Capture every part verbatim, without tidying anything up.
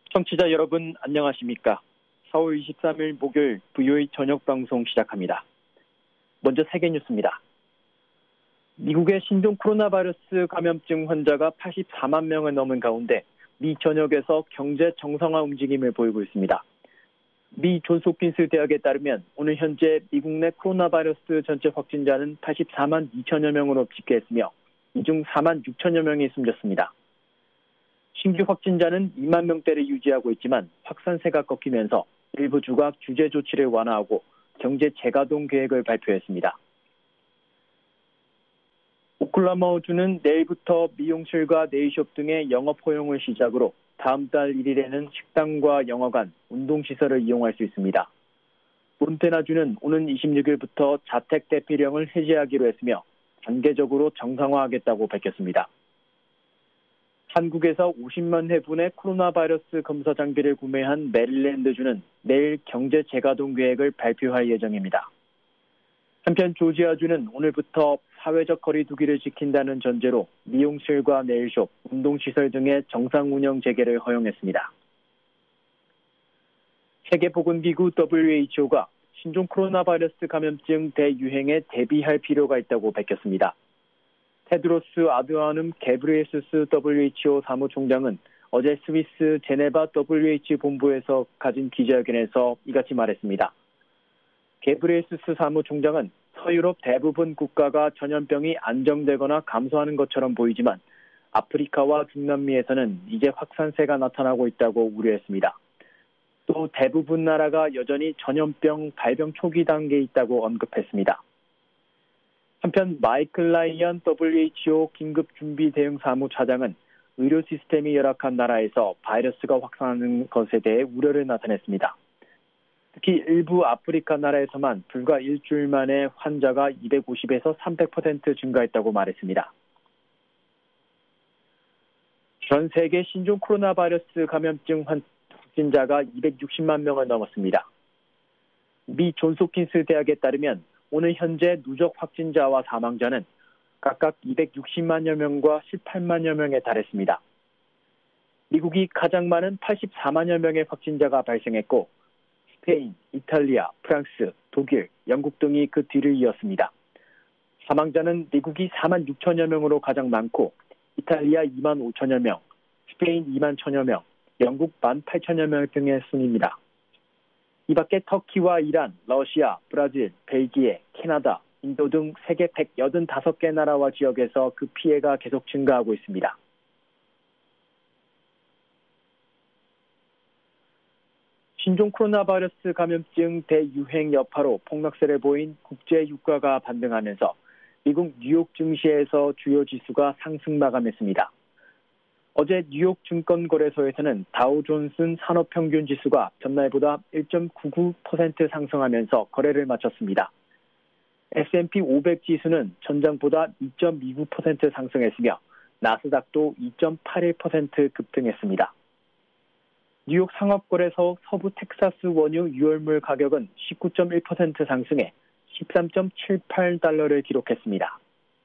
청취자 여러분 안녕하십니까? 사월 이십삼일 목요일 브이오에이 저녁 방송 시작합니다. 먼저 세계 뉴스입니다. 미국의 신종 코로나 바이러스 감염증 환자가 팔십사만 명을 넘은 가운데 미 전역에서 경제 정상화 움직임을 보이고 있습니다. 미 존스홉킨스 대학에 따르면 오늘 현재 미국 내 코로나 바이러스 전체 확진자는 팔십사만 이천여 명으로 집계했으며 이 중 사만 육천여 명이 숨졌습니다. 신규 확진자는 이만 명대를 유지하고 있지만 확산세가 꺾이면서 일부 주가 규제 조치를 완화하고 경제 재가동 계획을 발표했습니다. 오클라호마주는 내일부터 미용실과 네일숍 등의 영업 허용을 시작으로 다음 달 일 일에는 식당과 영화관, 운동시설을 이용할 수 있습니다. 몬태나주는 오는 이십육일부터 자택 대피령을 해제하기로 했으며 단계적으로 정상화하겠다고 밝혔습니다. 한국에서 오십만 회분의 코로나 바이러스 검사 장비를 구매한 메릴랜드주는 내일 경제 재가동 계획을 발표할 예정입니다. 한편 조지아주는 오늘부터 사회적 거리 두기를 지킨다는 전제로 미용실과 네일숍, 운동시설 등의 정상 운영 재개를 허용했습니다. 세계보건기구 더블유에이치오가 신종 코로나 바이러스 감염증 대유행에 대비할 필요가 있다고 밝혔습니다. 테드로스 아드하눔 게브리에수스 더블유에이치오 사무총장은 어제 스위스 제네바 더블유에이치 본부에서 가진 기자회견에서 이같이 말했습니다. 게브리에수스 사무총장은 서유럽 대부분 국가가 전염병이 안정되거나 감소하는 것처럼 보이지만 아프리카와 중남미에서는 이제 확산세가 나타나고 있다고 우려했습니다. 또 대부분 나라가 여전히 전염병 발병 초기 단계에 있다고 언급했습니다. 한편 마이클 라이언 더블유에이치오 긴급준비대응사무차장은 의료 시스템이 열악한 나라에서 바이러스가 확산하는 것에 대해 우려를 나타냈습니다. 특히 일부 아프리카 나라에서만 불과 일주일 만에 환자가 이백오십에서 삼백 퍼센트 증가했다고 말했습니다. 전 세계 신종 코로나 바이러스 감염증 확진자가 이백육십만 명을 넘었습니다. 미 존스홉킨스 대학에 따르면 오늘 현재 누적 확진자와 사망자는 각각 이백육십만여 명과 십팔만여 명에 달했습니다. 미국이 가장 많은 팔십사만여 명의 확진자가 발생했고 스페인, 이탈리아, 프랑스, 독일, 영국 등이 그 뒤를 이었습니다. 사망자는 미국이 사만 육천여 명으로 가장 많고 이탈리아 이만 오천여 명, 스페인 이만 천여 명, 영국 만 팔천여 명 등의 순입니다. 이 밖에 터키와 이란, 러시아, 브라질, 벨기에, 캐나다, 인도 등 세계 백팔십오 개 나라와 지역에서 그 피해가 계속 증가하고 있습니다. 신종 코로나 바이러스 감염증 대유행 여파로 폭락세를 보인 국제 유가가 반등하면서 미국 뉴욕 증시에서 주요 지수가 상승 마감했습니다. 어제 뉴욕 증권거래소에서는 다우존스 산업평균지수가 전날보다 일 점 구구 퍼센트 상승하면서 거래를 마쳤습니다. 에스 앤 피 오백 지수는 전장보다 이 점 이구 퍼센트 상승했으며 나스닥도 이 점 팔일 퍼센트 급등했습니다. 뉴욕 상업거래소 서부 텍사스 원유 유월물 가격은 십구 점 일 퍼센트 상승해 십삼 점 칠팔 달러를 기록했습니다.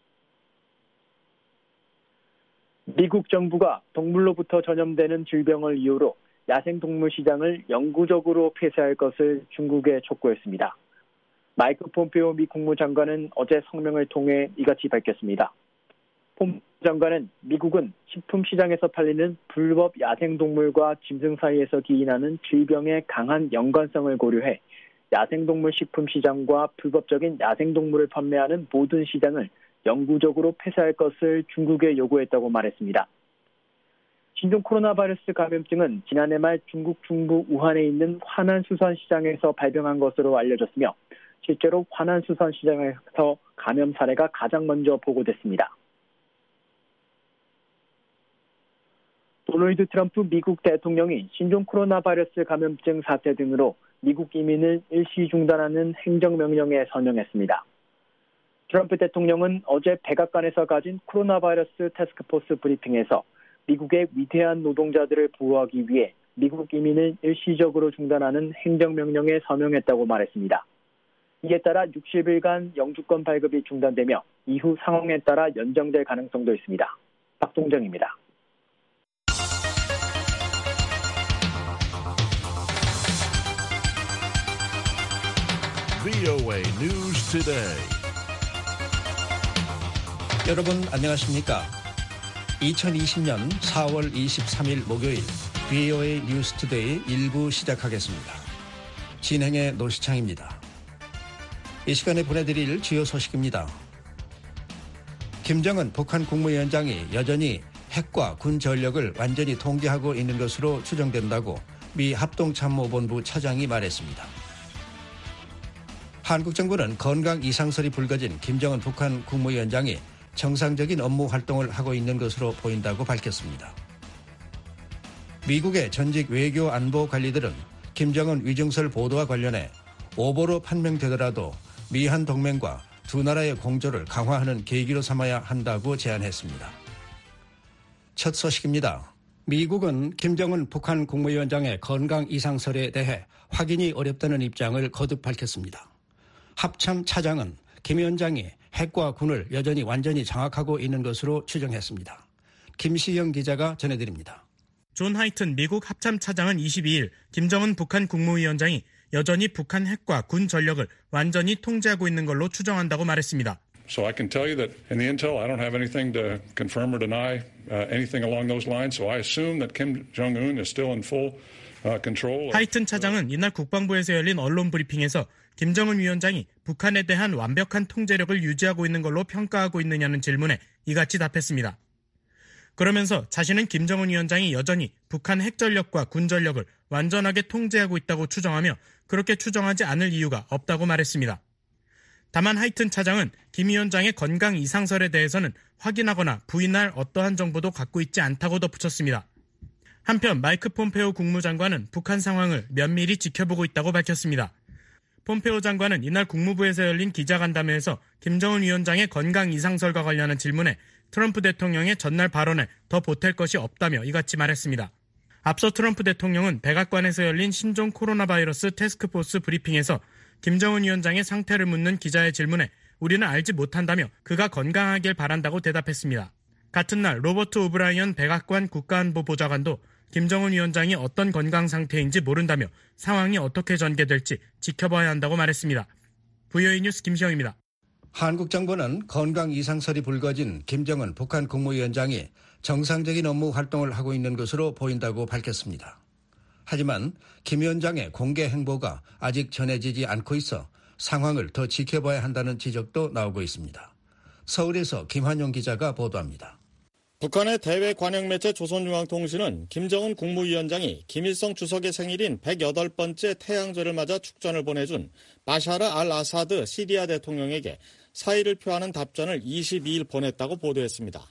미국 정부가 동물로부터 전염되는 질병을 이유로 야생동물 시장을 영구적으로 폐쇄할 것을 중국에 촉구했습니다. 마이크 폼페오 미 국무장관은 어제 성명을 통해 이같이 밝혔습니다. 폼 장관은 미국은 식품 시장에서 팔리는 불법 야생동물과 짐승 사이에서 기인하는 질병의 강한 연관성을 고려해 야생동물 식품 시장과 불법적인 야생동물을 판매하는 모든 시장을 영구적으로 폐쇄할 것을 중국에 요구했다고 말했습니다. 신종 코로나 바이러스 감염증은 지난해 말 중국 중부 우한에 있는 화난수산시장에서 발병한 것으로 알려졌으며 실제로 화난수산시장에서 감염 사례가 가장 먼저 보고됐습니다. 도널드 트럼프 미국 대통령이 신종 코로나 바이러스 감염증 사태 등으로 미국 이민을 일시 중단하는 행정명령에 서명했습니다. 트럼프 대통령은 어제 백악관에서 가진 코로나 바이러스 태스크포스 브리핑에서 미국의 위대한 노동자들을 보호하기 위해 미국 이민을 일시적으로 중단하는 행정명령에 서명했다고 말했습니다. 이에 따라 육십 일간 영주권 발급이 중단되며 이후 상황에 따라 연장될 가능성도 있습니다. 박동정입니다. 브이오에이 News Today. 여러분 안녕하십니까? 이천이십년 사월 이십삼일 목요일 브이오에이 뉴스 투데이 일 부 시작하겠습니다. 진행의 노시창입니다. 이 시간에 보내드릴 주요 소식입니다. 김정은 북한 국무위원장이 여전히 핵과 군 전력을 완전히 통제하고 있는 것으로 추정된다고 미 합동참모본부 차장이 말했습니다. 한국 정부는 건강 이상설이 불거진 김정은 북한 국무위원장이 정상적인 업무 활동을 하고 있는 것으로 보인다고 밝혔습니다. 미국의 전직 외교 안보 관리들은 김정은 위증설 보도와 관련해 오보로 판명되더라도 미한 동맹과 두 나라의 공조를 강화하는 계기로 삼아야 한다고 제안했습니다. 첫 소식입니다. 미국은 김정은 북한 국무위원장의 건강 이상설에 대해 확인이 어렵다는 입장을 거듭 밝혔습니다. 합참 차장은 김 위원장이 핵과 군을 여전히 완전히 장악하고 있는 것으로 추정했습니다. 김시영 기자가 전해드립니다. 존 하이튼 미국 합참 차장은 이십이일 김정은 북한 국무위원장이 여전히 북한 핵과 군 전력을 완전히 통제하고 있는 걸로 추정한다고 말했습니다. So I can tell you that in the intel, I don't have anything to confirm or deny uh, anything along those lines. So I assume that Kim Jong-un is still in full uh, control. 하이튼 차장은 이날 국방부에서 열린 언론 브리핑에서 김정은 위원장이 북한에 대한 완벽한 통제력을 유지하고 있는 걸로 평가하고 있느냐는 질문에 이같이 답했습니다. 그러면서 자신은 김정은 위원장이 여전히 북한 핵전력과 군전력을 완전하게 통제하고 있다고 추정하며 그렇게 추정하지 않을 이유가 없다고 말했습니다. 다만 하이튼 차장은 김 위원장의 건강 이상설에 대해서는 확인하거나 부인할 어떠한 정보도 갖고 있지 않다고 덧붙였습니다. 한편 마이크 폼페오 국무장관은 북한 상황을 면밀히 지켜보고 있다고 밝혔습니다. 폼페오 장관은 이날 국무부에서 열린 기자간담회에서 김정은 위원장의 건강 이상설과 관련한 질문에 트럼프 대통령의 전날 발언에 더 보탤 것이 없다며 이같이 말했습니다. 앞서 트럼프 대통령은 백악관에서 열린 신종 코로나 바이러스 태스크포스 브리핑에서 김정은 위원장의 상태를 묻는 기자의 질문에 우리는 알지 못한다며 그가 건강하길 바란다고 대답했습니다. 같은 날 로버트 오브라이언 백악관 국가안보보좌관도 김정은 위원장이 어떤 건강 상태인지 모른다며 상황이 어떻게 전개될지 지켜봐야 한다고 말했습니다. 브이오에이 뉴스 김시영입니다. 한국 정부는 건강 이상설이 불거진 김정은 북한 국무위원장이 정상적인 업무 활동을 하고 있는 것으로 보인다고 밝혔습니다. 하지만 김 위원장의 공개 행보가 아직 전해지지 않고 있어 상황을 더 지켜봐야 한다는 지적도 나오고 있습니다. 서울에서 김환용 기자가 보도합니다. 북한의 대외 관영 매체 조선중앙통신은 김정은 국무위원장이 김일성 주석의 생일인 백여덟 번째 태양절을 맞아 축전을 보내준 바샤르 알 아사드 시리아 대통령에게 사의를 표하는 답전을 이십이일 보냈다고 보도했습니다.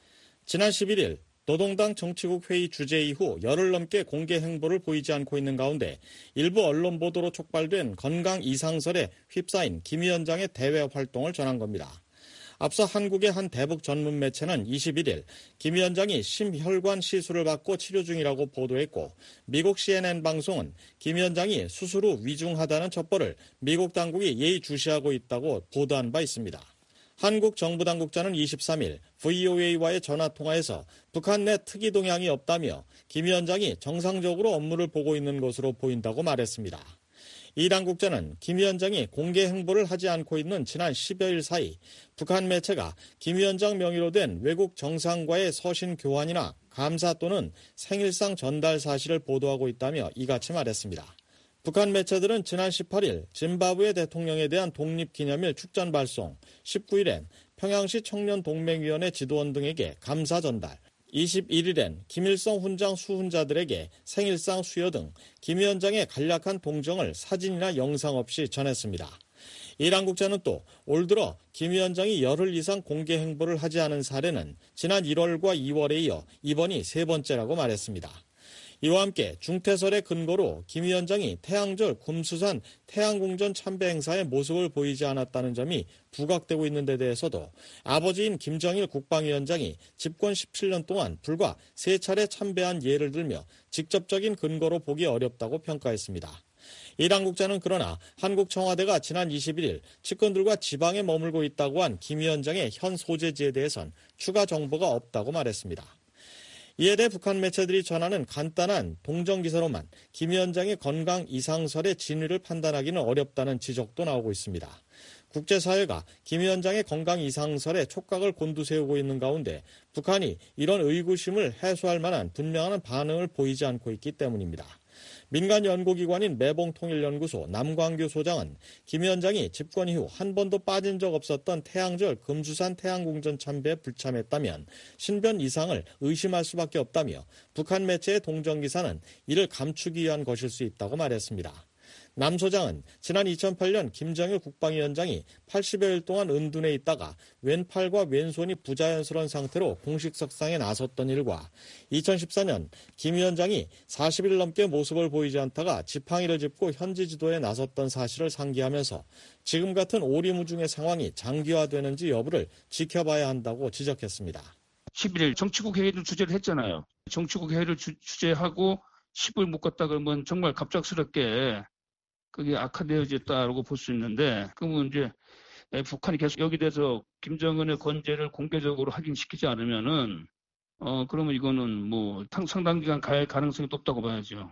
지난 십일일 노동당 정치국 회의 주재 이후 열흘 넘게 공개 행보를 보이지 않고 있는 가운데 일부 언론 보도로 촉발된 건강 이상설에 휩싸인 김 위원장의 대외 활동을 전한 겁니다. 앞서 한국의 한 대북 전문 매체는 이십일일 김 위원장이 심혈관 시술을 받고 치료 중이라고 보도했고 미국 씨엔엔 방송은 김 위원장이 수술 후 위중하다는 첩보를 미국 당국이 예의주시하고 있다고 보도한 바 있습니다. 한국 정부 당국자는 이십삼일 브이오에이와의 전화통화에서 북한 내 특이 동향이 없다며 김 위원장이 정상적으로 업무를 보고 있는 것으로 보인다고 말했습니다. 이 당국자는 김 위원장이 공개 행보를 하지 않고 있는 지난 십여일 사이 북한 매체가 김 위원장 명의로 된 외국 정상과의 서신 교환이나 감사 또는 생일상 전달 사실을 보도하고 있다며 이같이 말했습니다. 북한 매체들은 지난 십팔일 짐바브웨 대통령에 대한 독립기념일 축전 발송, 십구일엔 평양시 청년동맹위원회 지도원 등에게 감사 전달, 이십일일엔 김일성 훈장 수훈자들에게 생일상 수여 등 김 위원장의 간략한 동정을 사진이나 영상 없이 전했습니다. 이 당국자는 또 올 들어 김 위원장이 열흘 이상 공개 행보를 하지 않은 사례는 지난 일월과 이월에 이어 이번이 세 번째라고 말했습니다. 이와 함께 중태설의 근거로 김 위원장이 태양절 굼수산 태양궁전 참배 행사에 모습을 보이지 않았다는 점이 부각되고 있는 데 대해서도 아버지인 김정일 국방위원장이 집권 십칠년 동안 불과 세 차례 참배한 예를 들며 직접적인 근거로 보기 어렵다고 평가했습니다. 이 당국자는 그러나 한국 청와대가 지난 이십일일 측근들과 지방에 머물고 있다고 한 김 위원장의 현 소재지에 대해선 추가 정보가 없다고 말했습니다. 이에 대해 북한 매체들이 전하는 간단한 동정기사로만 김 위원장의 건강 이상설의 진위를 판단하기는 어렵다는 지적도 나오고 있습니다. 국제사회가 김 위원장의 건강 이상설에 촉각을 곤두세우고 있는 가운데 북한이 이런 의구심을 해소할 만한 분명한 반응을 보이지 않고 있기 때문입니다. 민간 연구기관인 매봉통일연구소 남광규 소장은 김 위원장이 집권 이후 한 번도 빠진 적 없었던 태양절 금수산 태양궁전 참배에 불참했다면 신변 이상을 의심할 수밖에 없다며 북한 매체의 동정기사는 이를 감추기 위한 것일 수 있다고 말했습니다. 남 소장은 지난 이천팔 년 김정일 국방위원장이 팔십여일 동안 은둔해 있다가 왼팔과 왼손이 부자연스러운 상태로 공식 석상에 나섰던 일과 이천십사 년 김 위원장이 사십 일 넘게 모습을 보이지 않다가 지팡이를 짚고 현지 지도에 나섰던 사실을 상기하면서 지금 같은 오리무중의 상황이 장기화되는지 여부를 지켜봐야 한다고 지적했습니다. 십일 일 정치국 회의를 주재를 했잖아요. 정치국 회의를 주, 주재하고 십 일 못 갔다 그러면 정말 갑작스럽게 그게 악화되어졌다라고 볼 수 있는데, 그러면 이제 북한이 계속 여기 대해서 김정은의 건재를 공개적으로 확인시키지 않으면은, 어, 그러면 이거는 뭐 상당 기간 갈 가능성이 높다고 봐야죠.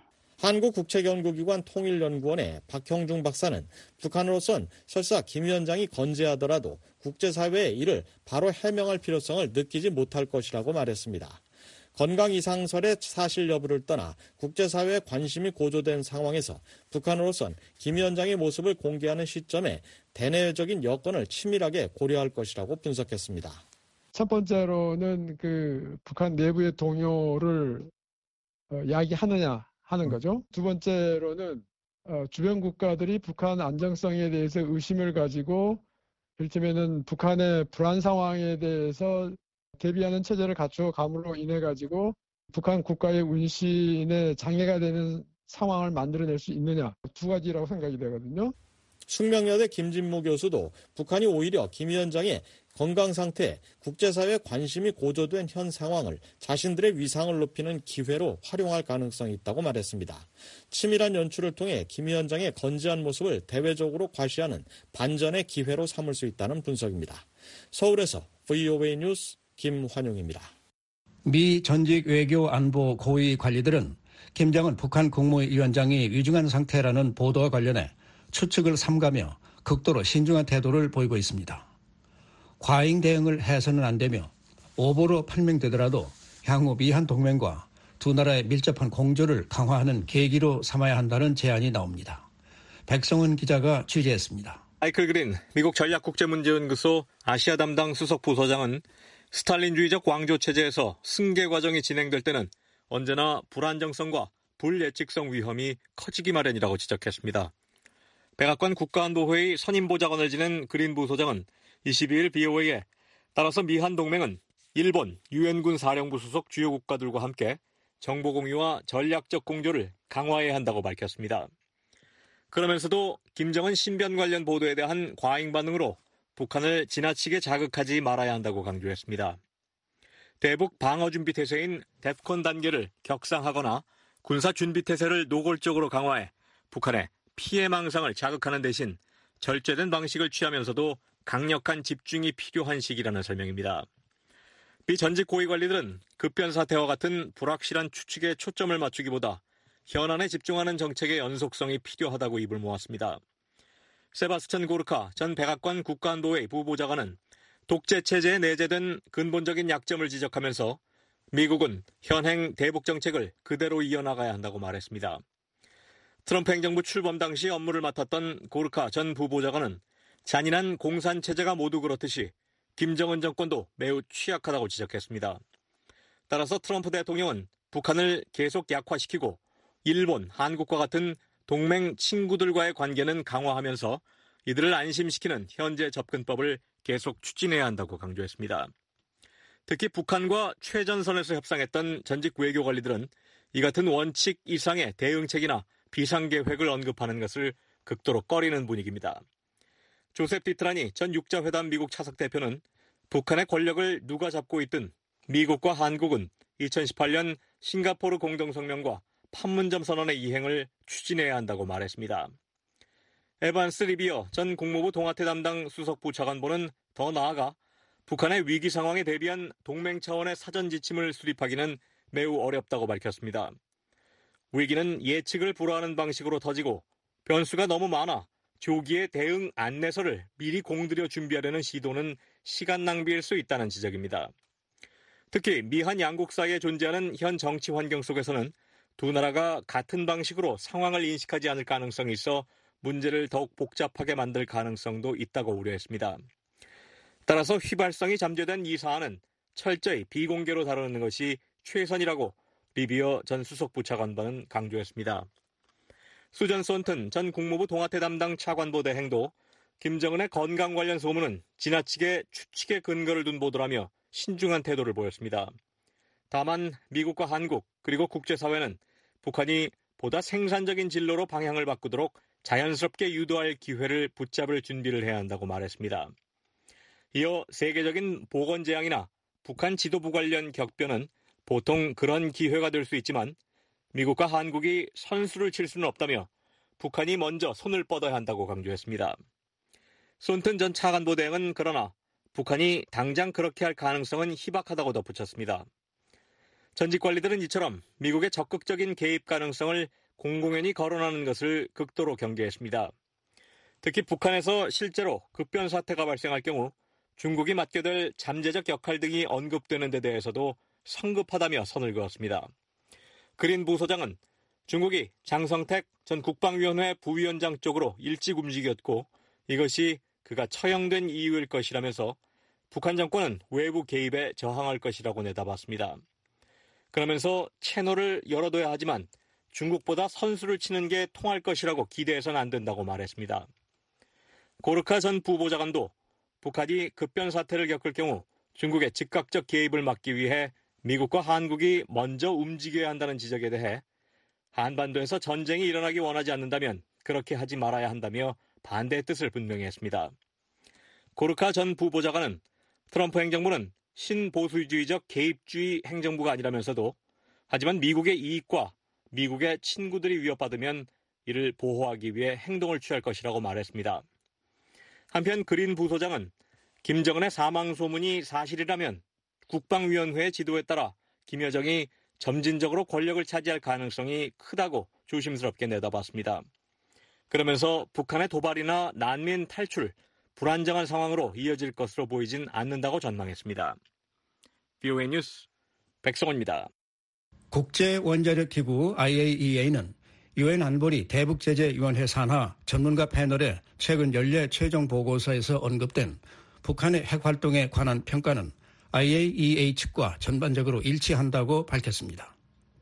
한국국책연구기관 통일연구원의 박형중 박사는 북한으로선 설사 김 위원장이 건재하더라도 국제사회에 이를 바로 해명할 필요성을 느끼지 못할 것이라고 말했습니다. 건강 이상설의 사실 여부를 떠나 국제사회의 관심이 고조된 상황에서 북한으로선 김 위원장의 모습을 공개하는 시점에 대내적인 여건을 치밀하게 고려할 것이라고 분석했습니다. 첫 번째로는 그 북한 내부의 동요를 어, 야기하느냐 하는 거죠. 두 번째로는 어, 주변 국가들이 북한 안정성에 대해서 의심을 가지고 이를테면은 북한의 불안 상황에 대해서 대비하는 체제를 갖추어 감으로 인해 가지고 북한 국가의 운신에 장애가 되는 상황을 만들어낼 수 있느냐, 두 가지라고 생각이 되거든요. 숙명여대 김진모 교수도 북한이 오히려 김 위원장의 건강 상태, 국제사회 관심이 고조된 현 상황을 자신들의 위상을 높이는 기회로 활용할 가능성이 있다고 말했습니다. 치밀한 연출을 통해 김 위원장의 건재한 모습을 대외적으로 과시하는 반전의 기회로 삼을 수 있다는 분석입니다. 서울에서 브이오에이 뉴스 김환용입니다. 미 전직 외교 안보 고위 관리들은 김정은 북한 국무위원장이 위중한 상태라는 보도와 관련해 추측을 삼가며 극도로 신중한 태도를 보이고 있습니다. 과잉 대응을 해서는 안 되며 오보로 판명되더라도 향후 미한 동맹과 두 나라의 밀접한 공조를 강화하는 계기로 삼아야 한다는 제안이 나옵니다. 백성은 기자가 취재했습니다. 마이클 그린 미국 전략국제문제연구소 아시아 담당 수석 부소장은 스탈린주의적 왕조 체제에서 승계 과정이 진행될 때는 언제나 불안정성과 불예측성 위험이 커지기 마련이라고 지적했습니다. 백악관 국가안보회의 선임보좌관을 지낸 그린 부소장은 이십이일 비오에이에 따라서 미한 동맹은 일본, 유엔군 사령부 소속 주요 국가들과 함께 정보 공유와 전략적 공조를 강화해야 한다고 밝혔습니다. 그러면서도 김정은 신변 관련 보도에 대한 과잉 반응으로 북한을 지나치게 자극하지 말아야 한다고 강조했습니다. 대북 방어준비태세인 데프콘 단계를 격상하거나 군사준비태세를 노골적으로 강화해 북한의 피해망상을 자극하는 대신 절제된 방식을 취하면서도 강력한 집중이 필요한 시기라는 설명입니다. 미 전직 고위 관리들은 급변 사태와 같은 불확실한 추측에 초점을 맞추기보다 현안에 집중하는 정책의 연속성이 필요하다고 입을 모았습니다. 세바스찬 고르카 전 백악관 국가안보회의 부보좌관은 독재체제에 내재된 근본적인 약점을 지적하면서 미국은 현행 대북 정책을 그대로 이어나가야 한다고 말했습니다. 트럼프 행정부 출범 당시 업무를 맡았던 고르카 전 부보좌관은 잔인한 공산체제가 모두 그렇듯이 김정은 정권도 매우 취약하다고 지적했습니다. 따라서 트럼프 대통령은 북한을 계속 약화시키고 일본, 한국과 같은 동맹 친구들과의 관계는 강화하면서 이들을 안심시키는 현재 접근법을 계속 추진해야 한다고 강조했습니다. 특히 북한과 최전선에서 협상했던 전직 외교 관리들은 이 같은 원칙 이상의 대응책이나 비상계획을 언급하는 것을 극도로 꺼리는 분위기입니다. 조셉 디트라니 전 육자회담 미국 차석 대표는 북한의 권력을 누가 잡고 있든 미국과 한국은 이천십팔 년 싱가포르 공동성명과 판문점 선언의 이행을 추진해야 한다고 말했습니다. 에반스 리비어 전 국무부 동아태 담당 수석부 차관보는 더 나아가 북한의 위기 상황에 대비한 동맹 차원의 사전 지침을 수립하기는 매우 어렵다고 밝혔습니다. 위기는 예측을 불허하는 방식으로 터지고 변수가 너무 많아 조기에 대응 안내서를 미리 공들여 준비하려는 시도는 시간 낭비일 수 있다는 지적입니다. 특히 미한 양국 사이에 존재하는 현 정치 환경 속에서는 두 나라가 같은 방식으로 상황을 인식하지 않을 가능성이 있어 문제를 더욱 복잡하게 만들 가능성도 있다고 우려했습니다. 따라서 휘발성이 잠재된 이 사안은 철저히 비공개로 다루는 것이 최선이라고 리비어 전 수석부 차관보는 강조했습니다. 수전 손튼 전 국무부 동아태 담당 차관보 대행도 김정은의 건강 관련 소문은 지나치게 추측에 근거를 둔 보도라며 신중한 태도를 보였습니다. 다만 미국과 한국 그리고 국제사회는 북한이 보다 생산적인 진로로 방향을 바꾸도록 자연스럽게 유도할 기회를 붙잡을 준비를 해야 한다고 말했습니다. 이어 세계적인 보건 재앙이나 북한 지도부 관련 격변은 보통 그런 기회가 될 수 있지만 미국과 한국이 선수를 칠 수는 없다며 북한이 먼저 손을 뻗어야 한다고 강조했습니다. 손튼 전 차관보 대행은 그러나 북한이 당장 그렇게 할 가능성은 희박하다고 덧붙였습니다. 전직 관리들은 이처럼 미국의 적극적인 개입 가능성을 공공연히 거론하는 것을 극도로 경계했습니다. 특히 북한에서 실제로 급변 사태가 발생할 경우 중국이 맡게 될 잠재적 역할 등이 언급되는 데 대해서도 성급하다며 선을 그었습니다. 그린 부소장은 중국이 장성택 전 국방위원회 부위원장 쪽으로 일찍 움직였고 이것이 그가 처형된 이유일 것이라면서 북한 정권은 외부 개입에 저항할 것이라고 내다봤습니다. 그러면서 채널을 열어둬야 하지만 중국보다 선수를 치는 게 통할 것이라고 기대해서는 안 된다고 말했습니다. 고르카 전 부보좌관도 북한이 급변 사태를 겪을 경우 중국의 즉각적 개입을 막기 위해 미국과 한국이 먼저 움직여야 한다는 지적에 대해 한반도에서 전쟁이 일어나기 원하지 않는다면 그렇게 하지 말아야 한다며 반대의 뜻을 분명히 했습니다. 고르카 전 부보좌관은 트럼프 행정부는 신보수주의적 개입주의 행정부가 아니라면서도 하지만 미국의 이익과 미국의 친구들이 위협받으면 이를 보호하기 위해 행동을 취할 것이라고 말했습니다. 한편 그린 부소장은 김정은의 사망 소문이 사실이라면 국방위원회의 지도에 따라 김여정이 점진적으로 권력을 차지할 가능성이 크다고 조심스럽게 내다봤습니다. 그러면서 북한의 도발이나 난민 탈출, 불안정한 상황으로 이어질 것으로 보이진 않는다고 전망했습니다. 브이오에이 뉴스 백성원입니다. 국제원자력기구 아이에이이에이는 유엔 안보리 대북제재위원회 산하 전문가 패널의 최근 연례 최종 보고서에서 언급된 북한의 핵활동에 관한 평가는 아이에이이에이 측과 전반적으로 일치한다고 밝혔습니다.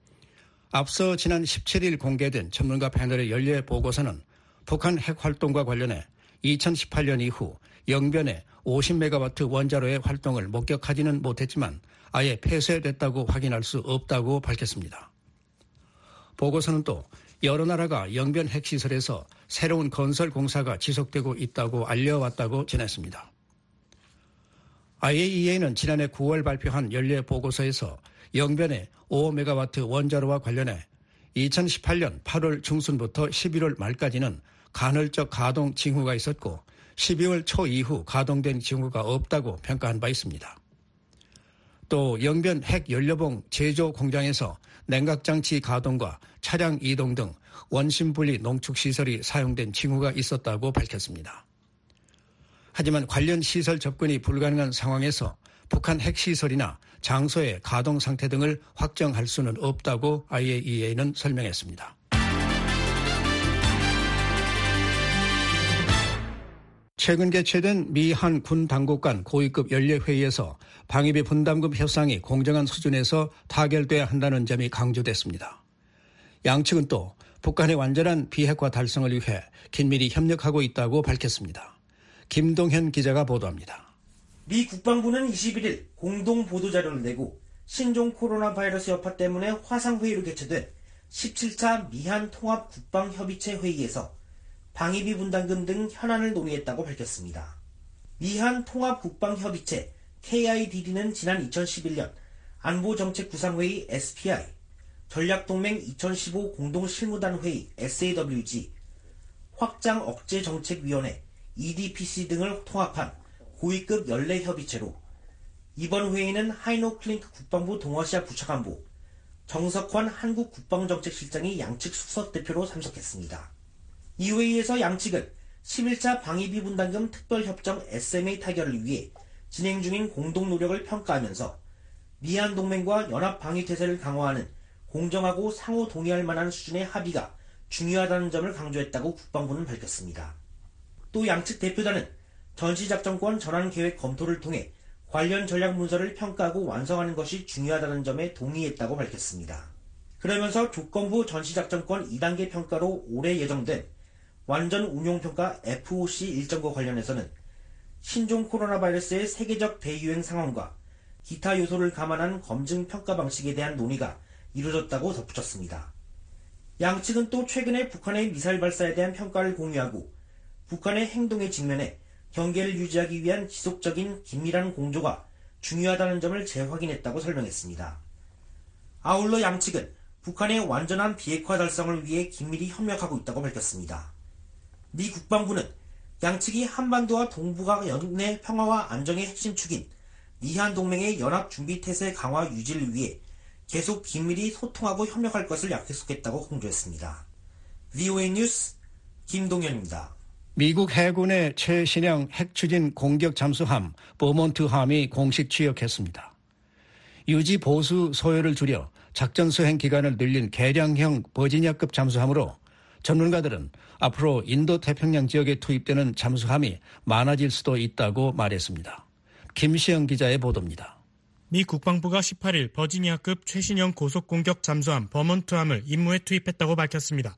앞서 지난 십칠일 공개된 전문가 패널의 연례 보고서는 북한 핵활동과 관련해 이천십팔년 이후 영변에 오십 메가와트 원자로의 활동을 목격하지는 못했지만 아예 폐쇄됐다고 확인할 수 없다고 밝혔습니다. 보고서는 또 여러 나라가 영변 핵시설에서 새로운 건설 공사가 지속되고 있다고 알려왔다고 전했습니다. 아이에이이에이는 지난해 구월 발표한 연례 보고서에서 영변의 오 메가와트 원자로와 관련해 이천십팔년 팔월 중순부터 십일월 말까지는 간헐적 가동 징후가 있었고 십이월 초 이후 가동된 징후가 없다고 평가한 바 있습니다. 또 영변 핵연료봉 제조 공장에서 냉각장치 가동과 차량 이동 등 원심분리 농축시설이 사용된 징후가 있었다고 밝혔습니다. 하지만 관련 시설 접근이 불가능한 상황에서 북한 핵시설이나 장소의 가동 상태 등을 확정할 수는 없다고 아이에이이에이는 설명했습니다. 최근 개최된 미한 군 당국 간 고위급 연례회의에서 방위비 분담금 협상이 공정한 수준에서 타결돼야 한다는 점이 강조됐습니다. 양측은 또 북한의 완전한 비핵화 달성을 위해 긴밀히 협력하고 있다고 밝혔습니다. 김동현 기자가 보도합니다. 미 국방부는 이십일일 공동 보도자료를 내고 신종 코로나 바이러스 여파 때문에 화상회의로 개최된 십칠차 미한 통합 국방협의체 회의에서 방위비 분담금 등 현안을 논의했다고 밝혔습니다. 미한 통합 국방협의체 케이아이디디는 지난 이천십일년 안보정책구상회의 에스피아이, 전략동맹 이천십오 공동실무단 회의 에스에이더블유지, 확장억제정책위원회 이디피씨 등을 통합한 고위급 연례협의체로 이번 회의는 하이노 클링크 국방부 동아시아 부차관보, 정석환 한국국방정책실장이 양측 수석대표로 참석했습니다. 이 회의에서 양측은 십일 차 방위비 분담금 특별협정 에스엠에이 타결을 위해 진행 중인 공동노력을 평가하면서 미한 동맹과 연합방위태세를 강화하는 공정하고 상호 동의할 만한 수준의 합의가 중요하다는 점을 강조했다고 국방부는 밝혔습니다. 또 양측 대표단은 전시작전권 전환 계획 검토를 통해 관련 전략 문서를 평가하고 완성하는 것이 중요하다는 점에 동의했다고 밝혔습니다. 그러면서 조건부 전시작전권 이 단계 평가로 올해 예정된 완전 운용평가 에프오씨 일정과 관련해서는 신종 코로나 바이러스의 세계적 대유행 상황과 기타 요소를 감안한 검증 평가 방식에 대한 논의가 이루어졌다고 덧붙였습니다. 양측은 또 최근에 북한의 미사일 발사에 대한 평가를 공유하고 북한의 행동에 직면해 경계를 유지하기 위한 지속적인 긴밀한 공조가 중요하다는 점을 재확인했다고 설명했습니다. 아울러 양측은 북한의 완전한 비핵화 달성을 위해 긴밀히 협력하고 있다고 밝혔습니다. 미 국방부는 양측이 한반도와 동북아 연내 평화와 안정의 핵심 축인 미한 동맹의 연합 준비 태세 강화 유지를 위해 계속 긴밀히 소통하고 협력할 것을 약속했다고 강조했습니다. 브이오에이 뉴스 김동현입니다. 미국 해군의 최신형 핵추진 공격 잠수함 버몬트함이 공식 취역했습니다. 유지 보수 소요를 줄여 작전 수행 기간을 늘린 개량형 버지니아급 잠수함으로 전문가들은 앞으로 인도 태평양 지역에 투입되는 잠수함이 많아질 수도 있다고 말했습니다. 김시영 기자의 보도입니다. 미 국방부가 십팔 일 버지니아급 최신형 고속공격 잠수함 버몬트함을 임무에 투입했다고 밝혔습니다.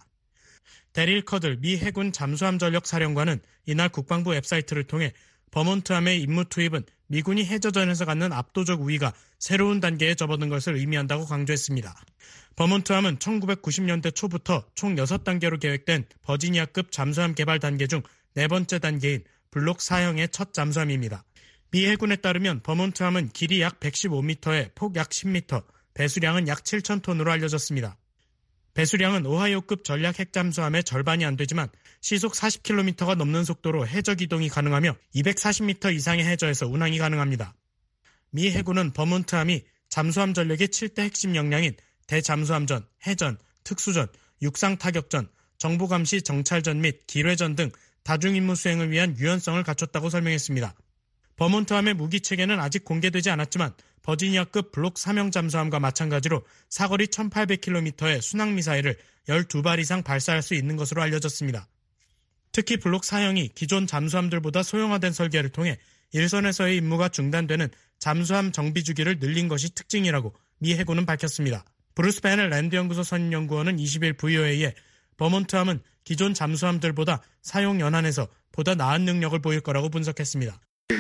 데릴 커들 미 해군 잠수함 전력 사령관은 이날 국방부 웹사이트를 통해 버몬트함의 임무 투입은 미군이 해저전에서 갖는 압도적 우위가 새로운 단계에 접어든 것을 의미한다고 강조했습니다. 버몬트함은 천구백구십 년대 초부터 총 여섯 단계로 계획된 버지니아급 잠수함 개발 단계 중 네 번째 단계인 블록 사형의 첫 잠수함입니다. 미 해군에 따르면 버몬트함은 길이 약 백십오 미터에 폭 약 십 미터, 배수량은 약 칠천 톤으로 알려졌습니다. 배수량은 오하이오급 전략 핵잠수함의 절반이 안 되지만 시속 사십 킬로미터가 넘는 속도로 해적 이동이 가능하며 이백사십 미터 이상의 해저에서 운항이 가능합니다. 미 해군은 버몬트함이 잠수함 전력의 칠 대 핵심 역량인 대잠수함전, 해전, 특수전, 육상타격전, 정보감시 정찰전 및 기뢰전 등 다중임무 수행을 위한 유연성을 갖췄다고 설명했습니다. 버몬트함의 무기체계는 아직 공개되지 않았지만 버지니아급 블록 삼형 잠수함과 마찬가지로 사거리 천팔백 킬로미터의 순항미사일을 열두 발 이상 발사할 수 있는 것으로 알려졌습니다. 특히 블록 사형이 기존 잠수함들보다 소형화된 설계를 통해 일선에서의 임무가 중단되는 잠수함 정비 주기를 늘린 것이 특징이라고 미 해군은 밝혔습니다. 브루스 베넬 랜드연구소 선임연구원은 이십 일 브이오에이에 버몬트함은 기존 잠수함들보다 사용 연한에서 보다 나은 능력을 보일 거라고 분석했습니다.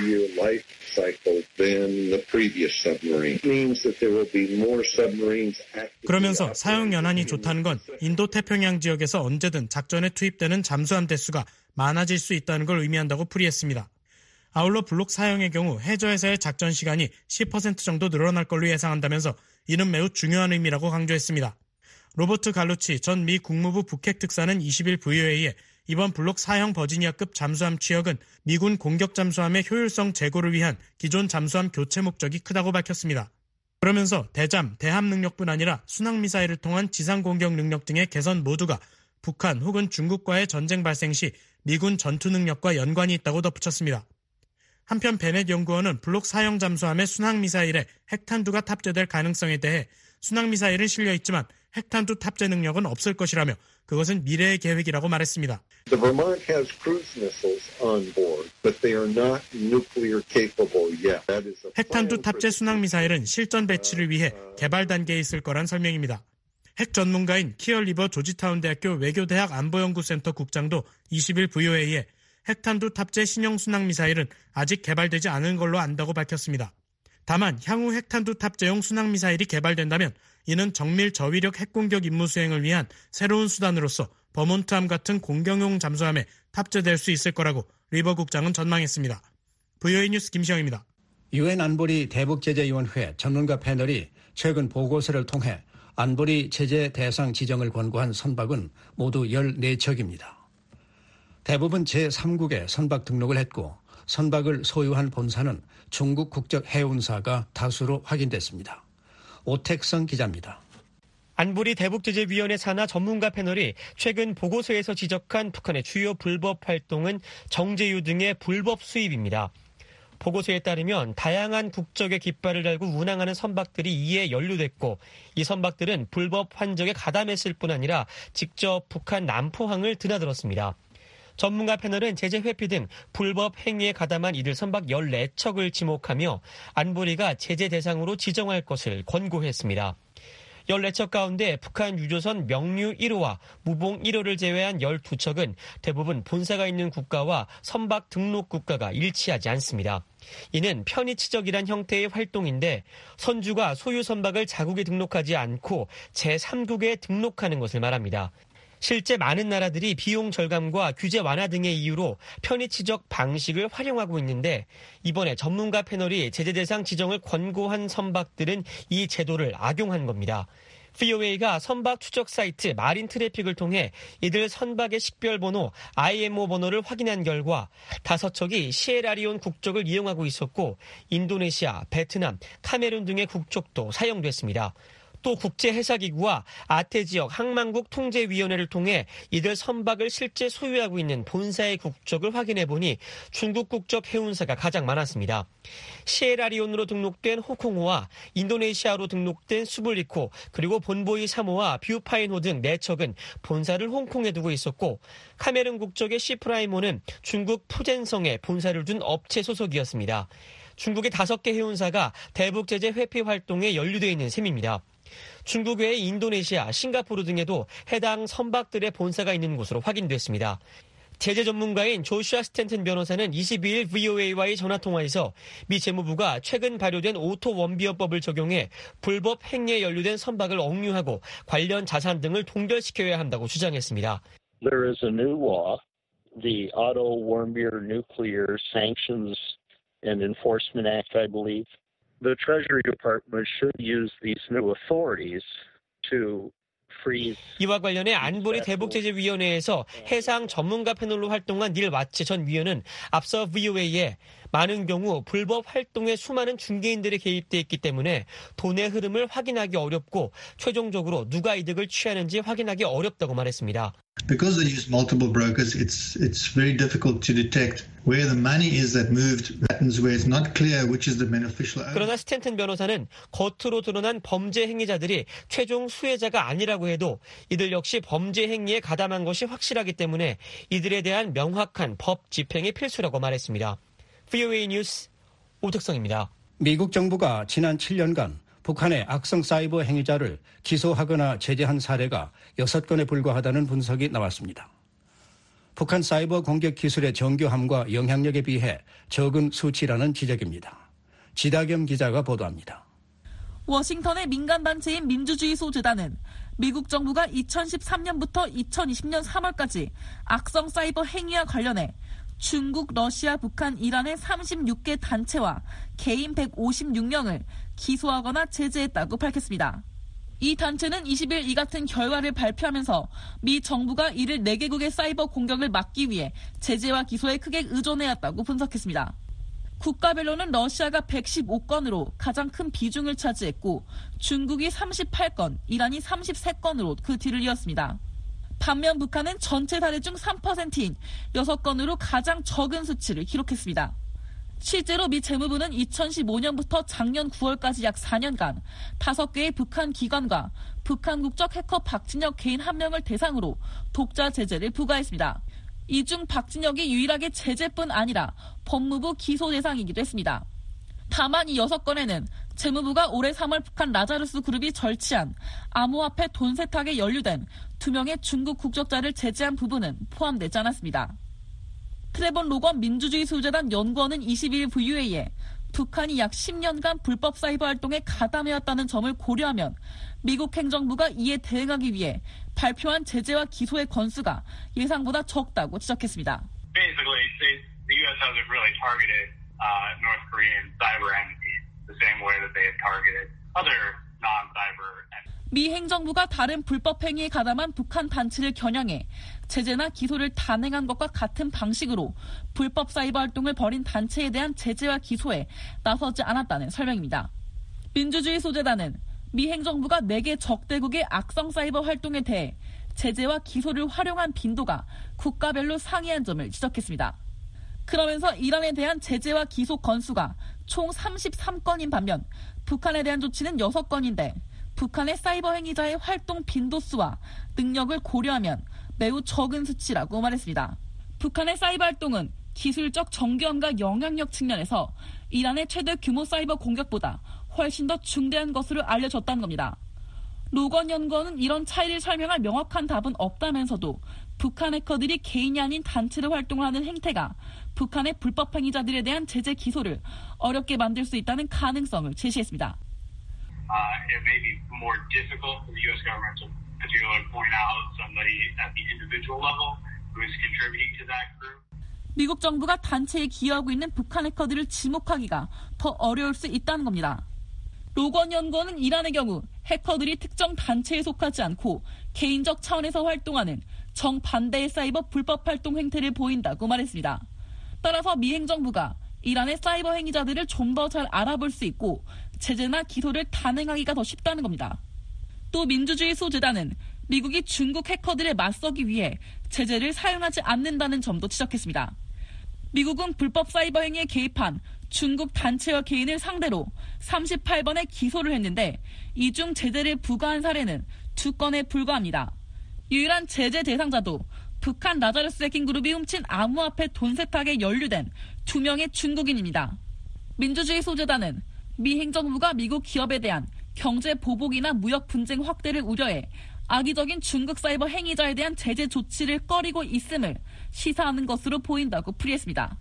그러면서 사용 연한이 좋다는 건 인도 태평양 지역에서 언제든 작전에 투입되는 잠수함 대수가 많아질 수 있다는 걸 의미한다고 풀이했습니다. 아울러 블록 사형의 경우 해저에서의 작전 시간이 십 퍼센트 정도 늘어날 걸로 예상한다면서 이는 매우 중요한 의미라고 강조했습니다. 로버트 갈루치 전 미 국무부 북핵 특사는 이십 일 브이오에이에 이번 블록 사형 버지니아급 잠수함 취역은 미군 공격 잠수함의 효율성 제고를 위한 기존 잠수함 교체 목적이 크다고 밝혔습니다. 그러면서 대잠, 대함 능력뿐 아니라 순항미사일을 통한 지상 공격 능력 등의 개선 모두가 북한 혹은 중국과의 전쟁 발생 시 미군 전투 능력과 연관이 있다고 덧붙였습니다. 한편 베넷 연구원은 블록 사형 잠수함의 순항미사일에 핵탄두가 탑재될 가능성에 대해 순항미사일은 실려있지만 핵탄두 탑재 능력은 없을 것이라며 그것은 미래의 계획이라고 말했습니다. The Vermont has cruise missiles on board, but they are not nuclear capable yet. That is a 핵탄두 탑재 순항미사일은 실전 배치를 위해 개발 단계에 있을 거란 설명입니다. 핵 전문가인 키얼리버 조지타운 대학교 외교대학 안보연구센터 국장도 이십 일 브이오에이에 핵탄두 탑재 신형 순항미사일은 아직 개발되지 않은 걸로 안다고 밝혔습니다. 다만 향후 핵탄두 탑재용 순항미사일이 개발된다면 이는 정밀 저위력 핵공격 임무 수행을 위한 새로운 수단으로서 버몬트함 같은 공격용 잠수함에 탑재될 수 있을 거라고 리버 국장은 전망했습니다. 브이오에이 뉴스 김시영입니다. 유엔 안보리 대북제재위원회 전문가 패널이 최근 보고서를 통해 안보리 제재 대상 지정을 권고한 선박은 모두 열네 척입니다. 대부분 제삼국에 선박 등록을 했고 선박을 소유한 본사는 중국 국적 해운사가 다수로 확인됐습니다. 오택성 기자입니다. 안보리 대북제재위원회 산하 전문가 패널이 최근 보고서에서 지적한 북한의 주요 불법 활동은 정제유 등의 불법 수입입니다. 보고서에 따르면 다양한 국적의 깃발을 달고 운항하는 선박들이 이에 연루됐고 이 선박들은 불법 환적에 가담했을 뿐 아니라 직접 북한 남포항을 드나들었습니다. 전문가 패널은 제재 회피 등 불법 행위에 가담한 이들 선박 열네 척을 지목하며 안보리가 제재 대상으로 지정할 것을 권고했습니다. 열네 척 가운데 북한 유조선 명류 일 호와 무봉 일 호를 제외한 열두 척은 대부분 본사가 있는 국가와 선박 등록 국가가 일치하지 않습니다. 이는 편의치적이란 형태의 활동인데 선주가 소유 선박을 자국에 등록하지 않고 제삼국에 등록하는 것을 말합니다. 실제 많은 나라들이 비용 절감과 규제 완화 등의 이유로 편의치적 방식을 활용하고 있는데 이번에 전문가 패널이 제재 대상 지정을 권고한 선박들은 이 제도를 악용한 겁니다. 브이오에이가 선박 추적 사이트 마린 트래픽을 통해 이들 선박의 식별번호 아이엠오 번호를 확인한 결과 다섯 척이 시에라리온 국적을 이용하고 있었고 인도네시아, 베트남, 카메룬 등의 국적도 사용됐습니다. 또 국제해사기구와 아태지역 항만국 통제위원회를 통해 이들 선박을 실제 소유하고 있는 본사의 국적을 확인해보니 중국 국적 해운사가 가장 많았습니다. 시에라리온으로 등록된 호콩호와 인도네시아로 등록된 수블리코 그리고 본보이 사모와 뷰파인호 등 네 척은 본사를 홍콩에 두고 있었고 카메룬 국적의 시프라이모는 중국 푸젠성에 본사를 둔 업체 소속이었습니다. 중국의 다섯 개 해운사가 대북제재 회피 활동에 연루되어 있는 셈입니다. 중국 외의 인도네시아, 싱가포르 등에도 해당 선박들의 본사가 있는 곳으로 확인됐습니다. 제재 전문가인 조슈아 스탠튼 변호사는 이십이일 브이오에이와의 전화통화에서 미 재무부가 최근 발효된 오토 원비어법을 적용해 불법 행위에 연루된 선박을 억류하고 관련 자산 등을 동결시켜야 한다고 주장했습니다. There is a new law, the Otto Warmbier Nuclear Sanctions and Enforcement Act, I believe. The Treasury Department should use these new authorities to freeze. 이와 관련해 안보리 대북제재위원회에서 해상 전문가 패널로 활동한 닐 와츠 전 위원은 앞서 브이오에이에 많은 경우 불법 활동에 수많은 중개인들이 개입돼 있기 때문에 돈의 흐름을 확인하기 어렵고 최종적으로 누가 이득을 취하는지 확인하기 어렵다고 말했습니다. Because they use multiple brokers, it's it's very difficult to detect where the money is that moved, patterns where it's not clear which is the beneficial owner. 그러나 스탠튼 변호사는 겉으로 드러난 범죄 행위자들이 최종 수혜자가 아니라고 해도 이들 역시 범죄 행위에 가담한 것이 확실하기 때문에 이들에 대한 명확한 법 집행이 필수라고 말했습니다. 브이오에이 뉴스 오택성입니다. 미국 정부가 지난 칠 년간 북한의 악성 사이버 행위자를 기소하거나 제재한 사례가 여섯 건에 불과하다는 분석이 나왔습니다. 북한 사이버 공격 기술의 정교함과 영향력에 비해 적은 수치라는 지적입니다. 지다겸 기자가 보도합니다. 워싱턴의 민간단체인 민주주의 소재단은 미국 정부가 이천십삼 년부터 이천이십 년 삼월까지 악성 사이버 행위와 관련해 중국, 러시아, 북한, 이란의 삼십육 개 단체와 개인 백오십육 명을 기소하거나 제재했다고 밝혔습니다. 이 단체는 이십일 이 같은 결과를 발표하면서 미 정부가 이를 네 개국의 사이버 공격을 막기 위해 제재와 기소에 크게 의존해왔다고 분석했습니다. 국가별로는 러시아가 백십오 건으로 가장 큰 비중을 차지했고 중국이 삼십팔 건, 이란이 삼십삼 건으로 그 뒤를 이었습니다. 반면 북한은 전체 사례 중 삼 퍼센트인 여섯 건으로 가장 적은 수치를 기록했습니다. 실제로 미 재무부는 이천십오 년부터 작년 구월까지 약 사 년간 다섯 개의 북한 기관과 북한 국적 해커 박진혁 개인 한 명을 대상으로 독자 제재를 부과했습니다. 이 중 박진혁이 유일하게 제재뿐 아니라 법무부 기소 대상이기도 했습니다. 다만 이 여섯 건에는 재무부가 올해 삼월 북한 라자루스 그룹이 절취한 암호화폐 돈 세탁에 연루된 두 명의 중국 국적자를 제재한 부분은 포함되지 않았습니다. 트레본 로건 민주주의 소재단 연구원은 이십일 브이오에이에 북한이 약 십 년간 불법 사이버 활동에 가담해왔다는 점을 고려하면 미국 행정부가 이에 대응하기 위해 발표한 제재와 기소의 건수가 예상보다 적다고 지적했습니다. Basically, the U S hasn't really targeted uh, North Korean cyber entities the same way that they have targeted other non-cyber entities. 미 행정부가 다른 불법 행위에 가담한 북한 단체를 겨냥해 제재나 기소를 단행한 것과 같은 방식으로 불법 사이버 활동을 벌인 단체에 대한 제재와 기소에 나서지 않았다는 설명입니다. 민주주의 소재단은 미 행정부가 네 개 적대국의 악성 사이버 활동에 대해 제재와 기소를 활용한 빈도가 국가별로 상이한 점을 지적했습니다. 그러면서 이란에 대한 제재와 기소 건수가 총 삼십삼 건인 반면 북한에 대한 조치는 여섯 건인데 북한의 사이버 행위자의 활동 빈도수와 능력을 고려하면 매우 적은 수치라고 말했습니다. 북한의 사이버 활동은 기술적 정교함과 영향력 측면에서 이란의 최대 규모 사이버 공격보다 훨씬 더 중대한 것으로 알려졌다는 겁니다. 로건 연구원은 이런 차이를 설명할 명확한 답은 없다면서도 북한 해커들이 개인이 아닌 단체로 활동을 하는 행태가 북한의 불법 행위자들에 대한 제재 기소를 어렵게 만들 수 있다는 가능성을 제시했습니다. Uh, it may be more difficult for the U S government to particularly point out somebody at the individual level who is contributing to that group. 미국 정부가 단체에 기여하고 있는 북한 해커들을 지목하기가 더 어려울 수 있다는 겁니다. 로건 연구원은 이란의 경우 해커들이 특정 단체에 속하지 않고 개인적 차원에서 활동하는 정반대의 사이버 불법 활동 행태를 보인다고 말했습니다. 따라서 미 행정부가 이란의 사이버 행위자들을 좀 더 잘 알아볼 수 있고 제재나 기소를 단행하기가 더 쉽다는 겁니다. 또 민주주의 소재단은 미국이 중국 해커들에 맞서기 위해 제재를 사용하지 않는다는 점도 지적했습니다. 미국은 불법 사이버 행위에 개입한 중국 단체와 개인을 상대로 삼십팔 번의 기소를 했는데 이 중 제재를 부과한 사례는 두 건에 불과합니다. 유일한 제재 대상자도 북한 라자루스 해킹 그룹이 훔친 암호화폐 돈 세탁에 연루된 두 명의 중국인입니다. 민주주의 소재단은 미 행정부가 미국 기업에 대한 경제 보복이나 무역 분쟁 확대를 우려해 악의적인 중국 사이버 행위자에 대한 제재 조치를 꺼리고 있음을 시사하는 것으로 보인다고 풀이했습니다.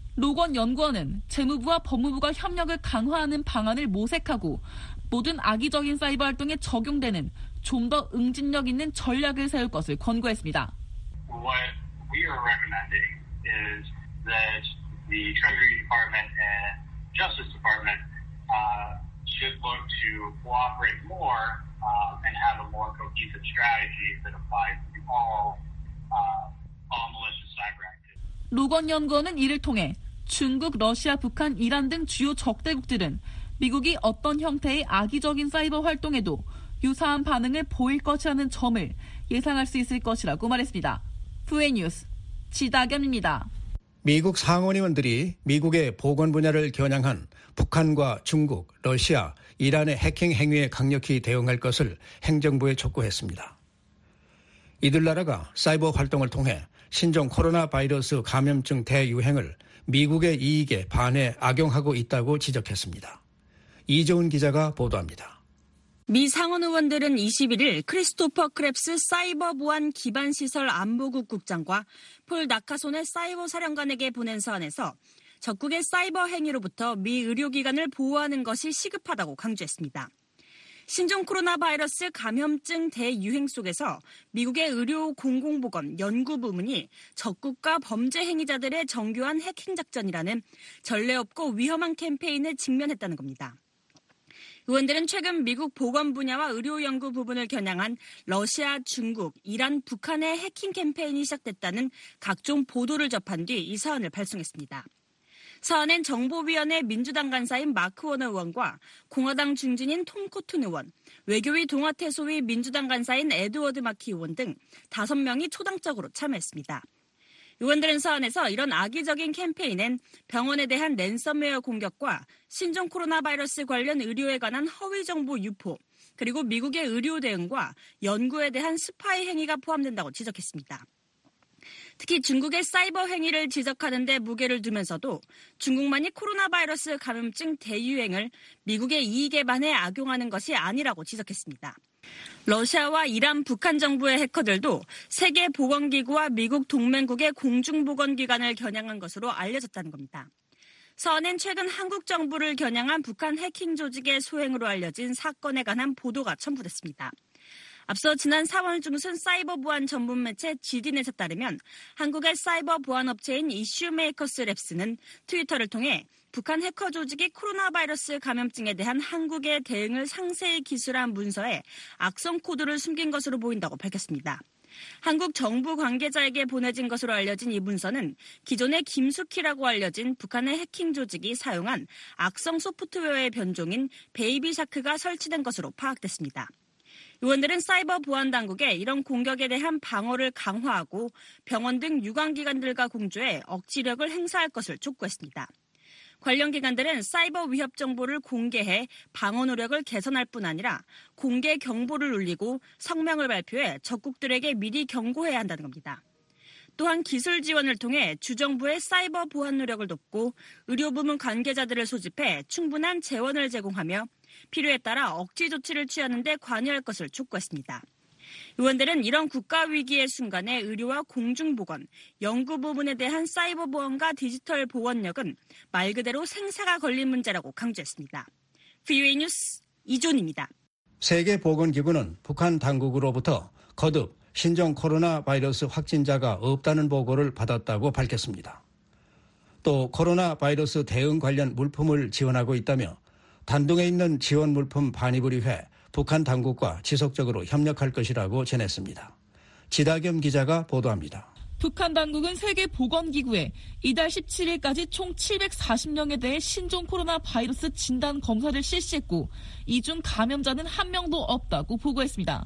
로건 연구원은 재무부와 법무부가 협력을 강화하는 방안을 모색하고 모든 악의적인 사이버 활동에 적용되는 좀 더 응집력 있는 전략을 세울 것을 권고했습니다. What we are recommending is that the Treasury Department and Justice Department uh, should look to cooperate more um, and have a more cohesive strategy that applies to all, uh, all malicious cyber activity. 로건 연구원은 이를 통해 중국, 러시아, 북한, 이란 등 주요 적대국들은 미국이 어떤 형태의 악의적인 사이버 활동에도 유사한 반응을 보일 것이라는 점을 예상할 수 있을 것이라고 말했습니다. 후웨이 뉴스 지다겸입니다. 미국 상원의원들이 미국의 보건 분야를 겨냥한 북한과 중국, 러시아, 이란의 해킹 행위에 강력히 대응할 것을 행정부에 촉구했습니다. 이들 나라가 사이버 활동을 통해 신종 코로나 바이러스 감염증 대유행을 미국의 이익에 반해 악용하고 있다고 지적했습니다. 이재훈 기자가 보도합니다. 미 상원 의원들은 이십일일 크리스토퍼 크랩스 사이버 보안 기반 시설 안보국 국장과 폴 나카손의 사이버 사령관에게 보낸 서한에서 적국의 사이버 행위로부터 미 의료기관을 보호하는 것이 시급하다고 강조했습니다. 신종 코로나 바이러스 감염증 대유행 속에서 미국의 의료 공공보건 연구 부문이 적국과 범죄 행위자들의 정교한 해킹 작전이라는 전례 없고 위험한 캠페인에 직면했다는 겁니다. 의원들은 최근 미국 보건 분야와 의료 연구 부분을 겨냥한 러시아, 중국, 이란, 북한의 해킹 캠페인이 시작됐다는 각종 보도를 접한 뒤 이 사안을 발송했습니다. 사안엔 정보위원회 민주당 간사인 마크 워너 의원과 공화당 중진인 톰 코튼 의원, 외교위 동아태소위 민주당 간사인 에드워드 마키 의원 등 다섯 명이 초당적으로 참여했습니다. 의원들은 사안에서 이런 악의적인 캠페인엔 병원에 대한 랜섬웨어 공격과 신종 코로나 바이러스 관련 의료에 관한 허위 정보 유포, 그리고 미국의 의료 대응과 연구에 대한 스파이 행위가 포함된다고 지적했습니다. 특히 중국의 사이버 행위를 지적하는 데 무게를 두면서도 중국만이 코로나 바이러스 감염증 대유행을 미국의 이익에 반해 악용하는 것이 아니라고 지적했습니다. 러시아와 이란, 북한 정부의 해커들도 세계보건기구와 미국 동맹국의 공중보건기관을 겨냥한 것으로 알려졌다는 겁니다. 서한엔 최근 한국 정부를 겨냥한 북한 해킹 조직의 소행으로 알려진 사건에 관한 보도가 첨부됐습니다. 앞서 지난 사월 중순 사이버 보안 전문 매체 지디넷에 따르면 한국의 사이버 보안 업체인 이슈메이커스 랩스는 트위터를 통해 북한 해커 조직이 코로나 바이러스 감염증에 대한 한국의 대응을 상세히 기술한 문서에 악성 코드를 숨긴 것으로 보인다고 밝혔습니다. 한국 정부 관계자에게 보내진 것으로 알려진 이 문서는 기존의 김숙희라고 알려진 북한의 해킹 조직이 사용한 악성 소프트웨어의 변종인 베이비샤크가 설치된 것으로 파악됐습니다. 의원들은 사이버 보안 당국에 이런 공격에 대한 방어를 강화하고 병원 등 유관기관들과 공조해 억지력을 행사할 것을 촉구했습니다. 관련 기관들은 사이버 위협 정보를 공개해 방어 노력을 개선할 뿐 아니라 공개 경보를 울리고 성명을 발표해 적국들에게 미리 경고해야 한다는 겁니다. 또한 기술 지원을 통해 주정부의 사이버 보안 노력을 돕고 의료부문 관계자들을 소집해 충분한 재원을 제공하며 필요에 따라 억지 조치를 취하는 데 관여할 것을 촉구했습니다. 의원들은 이런 국가위기의 순간에 의료와 공중보건, 연구 부문에 대한 사이버 보안과 디지털 보건력은 말 그대로 생사가 걸린 문제라고 강조했습니다. 브이오에이 뉴스 이존입니다. 세계보건기구는 북한 당국으로부터 거듭 신종 코로나 바이러스 확진자가 없다는 보고를 받았다고 밝혔습니다. 또 코로나 바이러스 대응 관련 물품을 지원하고 있다며 단둥에 있는 지원 물품 반입을 위해 북한 당국과 지속적으로 협력할 것이라고 전했습니다. 지다겸 기자가 보도합니다. 북한 당국은 세계보건기구에 이달 십칠일까지 총 칠백사십 명에 대해 신종 코로나 바이러스 진단 검사를 실시했고 이 중 감염자는 한 명도 없다고 보고했습니다.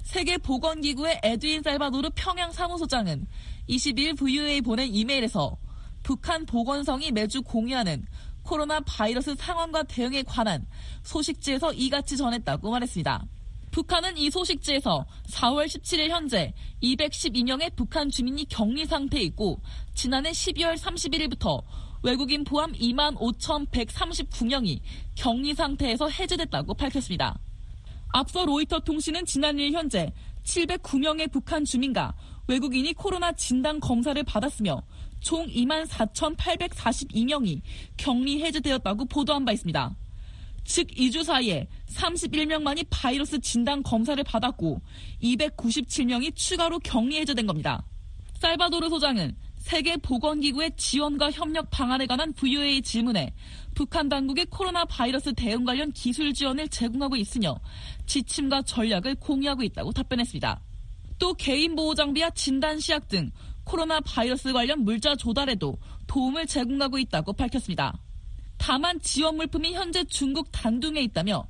세계보건기구의 에드윈 살바도르 평양 사무소장은 이십이일 브이오에이에 보낸 이메일에서 북한 보건성이 매주 공유하는 코로나 바이러스 상황과 대응에 관한 소식지에서 이같이 전했다고 말했습니다. 북한은 이 소식지에서 사월 십칠일 현재 이백십이 명의 북한 주민이 격리 상태에 있고 지난해 십이월 삼십일일부터 외국인 포함 이만 오천백삼십구 명이 격리 상태에서 해제됐다고 밝혔습니다. 앞서 로이터 통신은 지난일 현재 칠백구 명의 북한 주민과 외국인이 코로나 진단 검사를 받았으며 총 이만 사천팔백사십이 명이 격리 해제되었다고 보도한 바 있습니다. 즉 이 주 사이에 삼십일 명만이 바이러스 진단 검사를 받았고 이백구십칠 명이 추가로 격리 해제된 겁니다. 살바도르 소장은 세계보건기구의 지원과 협력 방안에 관한 브이오에이 질문에 북한 당국의 코로나 바이러스 대응 관련 기술 지원을 제공하고 있으며 지침과 전략을 공유하고 있다고 답변했습니다. 또 개인보호 장비와 진단시약 등 코로나 바이러스 관련 물자 조달에도 도움을 제공하고 있다고 밝혔습니다. 다만 지원 물품이 현재 중국 단둥에 있다며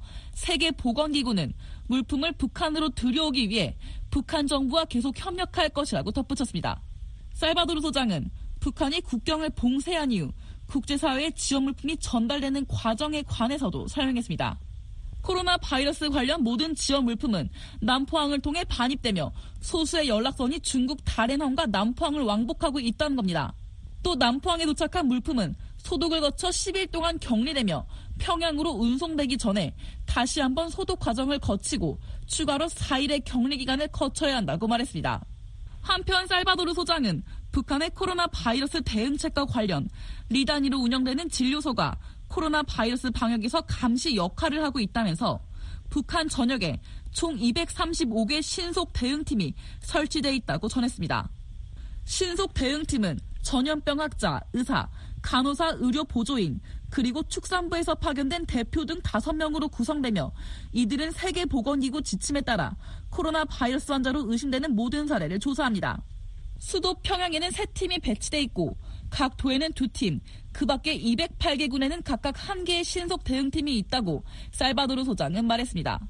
세계보건기구는 물품을 북한으로 들여오기 위해 북한 정부와 계속 협력할 것이라고 덧붙였습니다. 살바도르 소장은 북한이 국경을 봉쇄한 이후 국제사회에 지원 물품이 전달되는 과정에 관해서도 설명했습니다. 코로나 바이러스 관련 모든 지원 물품은 남포항을 통해 반입되며 소수의 연락선이 중국 다롄항과 남포항을 왕복하고 있다는 겁니다. 또 남포항에 도착한 물품은 소독을 거쳐 십 일 동안 격리되며 평양으로 운송되기 전에 다시 한번 소독 과정을 거치고 추가로 사 일의 격리 기간을 거쳐야 한다고 말했습니다. 한편 살바도르 소장은 북한의 코로나 바이러스 대응책과 관련 리 단위로 운영되는 진료소가 코로나 바이러스 방역에서 감시 역할을 하고 있다면서 북한 전역에 총 이백삼십오 개 신속 대응팀이 설치돼 있다고 전했습니다. 신속 대응팀은 전염병학자, 의사, 간호사, 의료 보조인, 그리고 축산부에서 파견된 대표 등 다섯 명으로 구성되며 이들은 세계보건기구 지침에 따라 코로나 바이러스 환자로 의심되는 모든 사례를 조사합니다. 수도 평양에는 세 팀이 배치돼 있고 각 도에는 두 팀, 그 밖에 이백팔 개 군에는 각각 한 개의 신속 대응팀이 있다고 살바도르 소장은 말했습니다.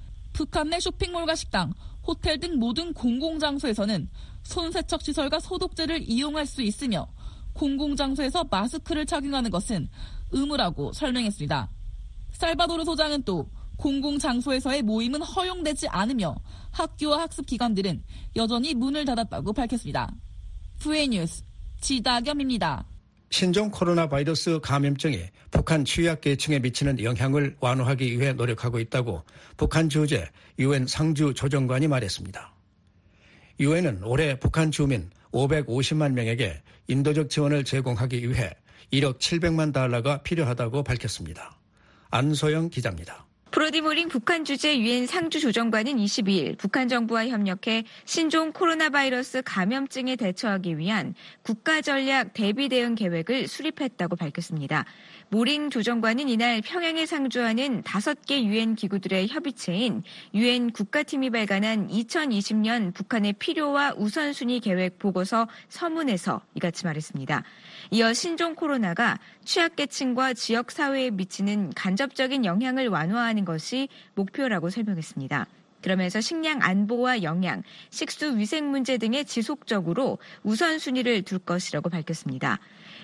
북한 내 쇼핑몰과 식당, 호텔 등 모든 공공장소에서는 손세척 시설과 소독제를 이용할 수 있으며 공공장소에서 마스크를 착용하는 것은 의무라고 설명했습니다. 살바도르 소장은 또 공공장소에서의 모임은 허용되지 않으며 학교와 학습기관들은 여전히 문을 닫았다고 밝혔습니다. 브이오에이 뉴스 지다겸입니다. 신종 코로나 바이러스 감염증이 북한 취약계층에 미치는 영향을 완화하기 위해 노력하고 있다고 북한 주재 유엔 상주 조정관이 말했습니다. 유엔은 올해 북한 주민 오백오십만 명에게 인도적 지원을 제공하기 위해 일억 칠백만 달러가 필요하다고 밝혔습니다. 안소영 기자입니다. 브로디모링 북한 주재 유엔 상주 조정관은 이십이일 북한 정부와 협력해 신종 코로나 바이러스 감염증에 대처하기 위한 국가 전략 대비 대응 계획을 수립했다고 밝혔습니다. 모링 조정관은 이날 평양에 상주하는 다섯 개 유엔 기구들의 협의체인 유엔 국가팀이 발간한 이천이십 년 북한의 필요와 우선순위 계획 보고서 서문에서 이같이 말했습니다. 이어 신종 코로나가 취약계층과 지역사회에 미치는 간접적인 영향을 완화하는 것이 목표라고 설명했습니다. 그러면서 식량 안보와 영양, 식수 위생 문제 등에 지속적으로 우선순위를 둘 것이라고 밝혔습니다.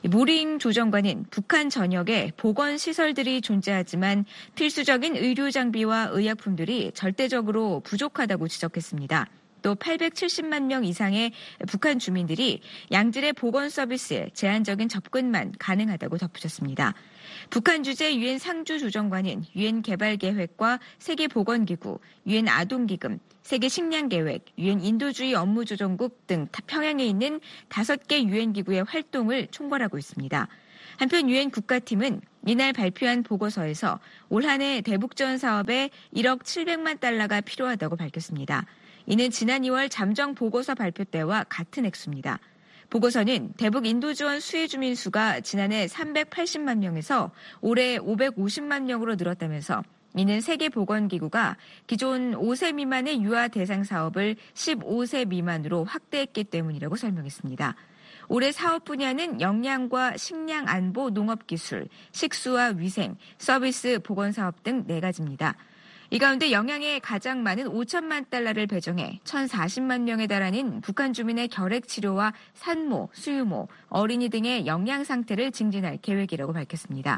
모링 조정관은 북한 전역에 보건시설들이 존재하지만 필수적인 의료 장비와 의약품들이 절대적으로 부족하다고 지적했습니다. 또 팔백칠십만 명 이상의 북한 주민들이 양질의 보건 서비스에 제한적인 접근만 가능하다고 덧붙였습니다. 북한 주재 유엔 상주 조정관은 유엔 개발계획과 세계보건기구, 유엔 아동기금, 세계식량계획, 유엔 인도주의 업무조정국 등 평양에 있는 다섯 개 유엔 기구의 활동을 총괄하고 있습니다. 한편 유엔 국가팀은 이날 발표한 보고서에서 올 한 해 대북지원 사업에 일억 칠백만 달러가 필요하다고 밝혔습니다. 이는 지난 이월 잠정 보고서 발표 때와 같은 액수입니다. 보고서는 대북 인도 지원 수혜 주민 수가 지난해 삼백팔십만 명에서 올해 오백오십만 명으로 늘었다면서 이는 세계보건기구가 기존 오 세 미만의 유아 대상 사업을 십오 세 미만으로 확대했기 때문이라고 설명했습니다. 올해 사업 분야는 영양과 식량 안보, 농업기술, 식수와 위생, 서비스, 보건사업 등 네 가지입니다. 이 가운데 영양에 가장 많은 오천만 달러를 배정해 천사십만 명에 달하는 북한 주민의 결핵 치료와 산모, 수유모, 어린이 등의 영양 상태를 증진할 계획이라고 밝혔습니다.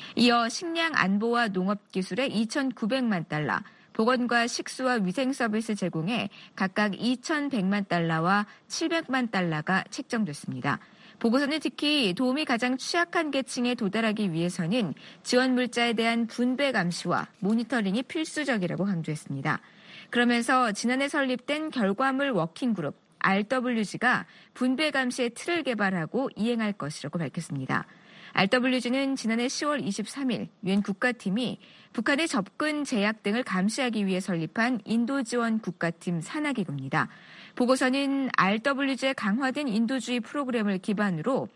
이어 식량 안보와 농업기술에 이천구백만 달러, 보건과 식수와 위생 서비스 제공에 각각 이천백만 달러와 칠백만 달러가 책정됐습니다. 보고서는 특히 도움이 가장 취약한 계층에 도달하기 위해서는 지원 물자에 대한 분배 감시와 모니터링이 필수적이라고 강조했습니다. 그러면서 지난해 설립된 결과물 워킹그룹 알더블유지가 분배 감시의 틀을 개발하고 이행할 것이라고 밝혔습니다. 알더블유지는 지난해 시월 이십삼일 유엔 국가팀이 북한의 접근 제약 등을 감시하기 위해 설립한 인도 지원 국가팀 산하기구입니다. 보고서는 알더블유지의 강화된 인도주의 프로그램을 기반으로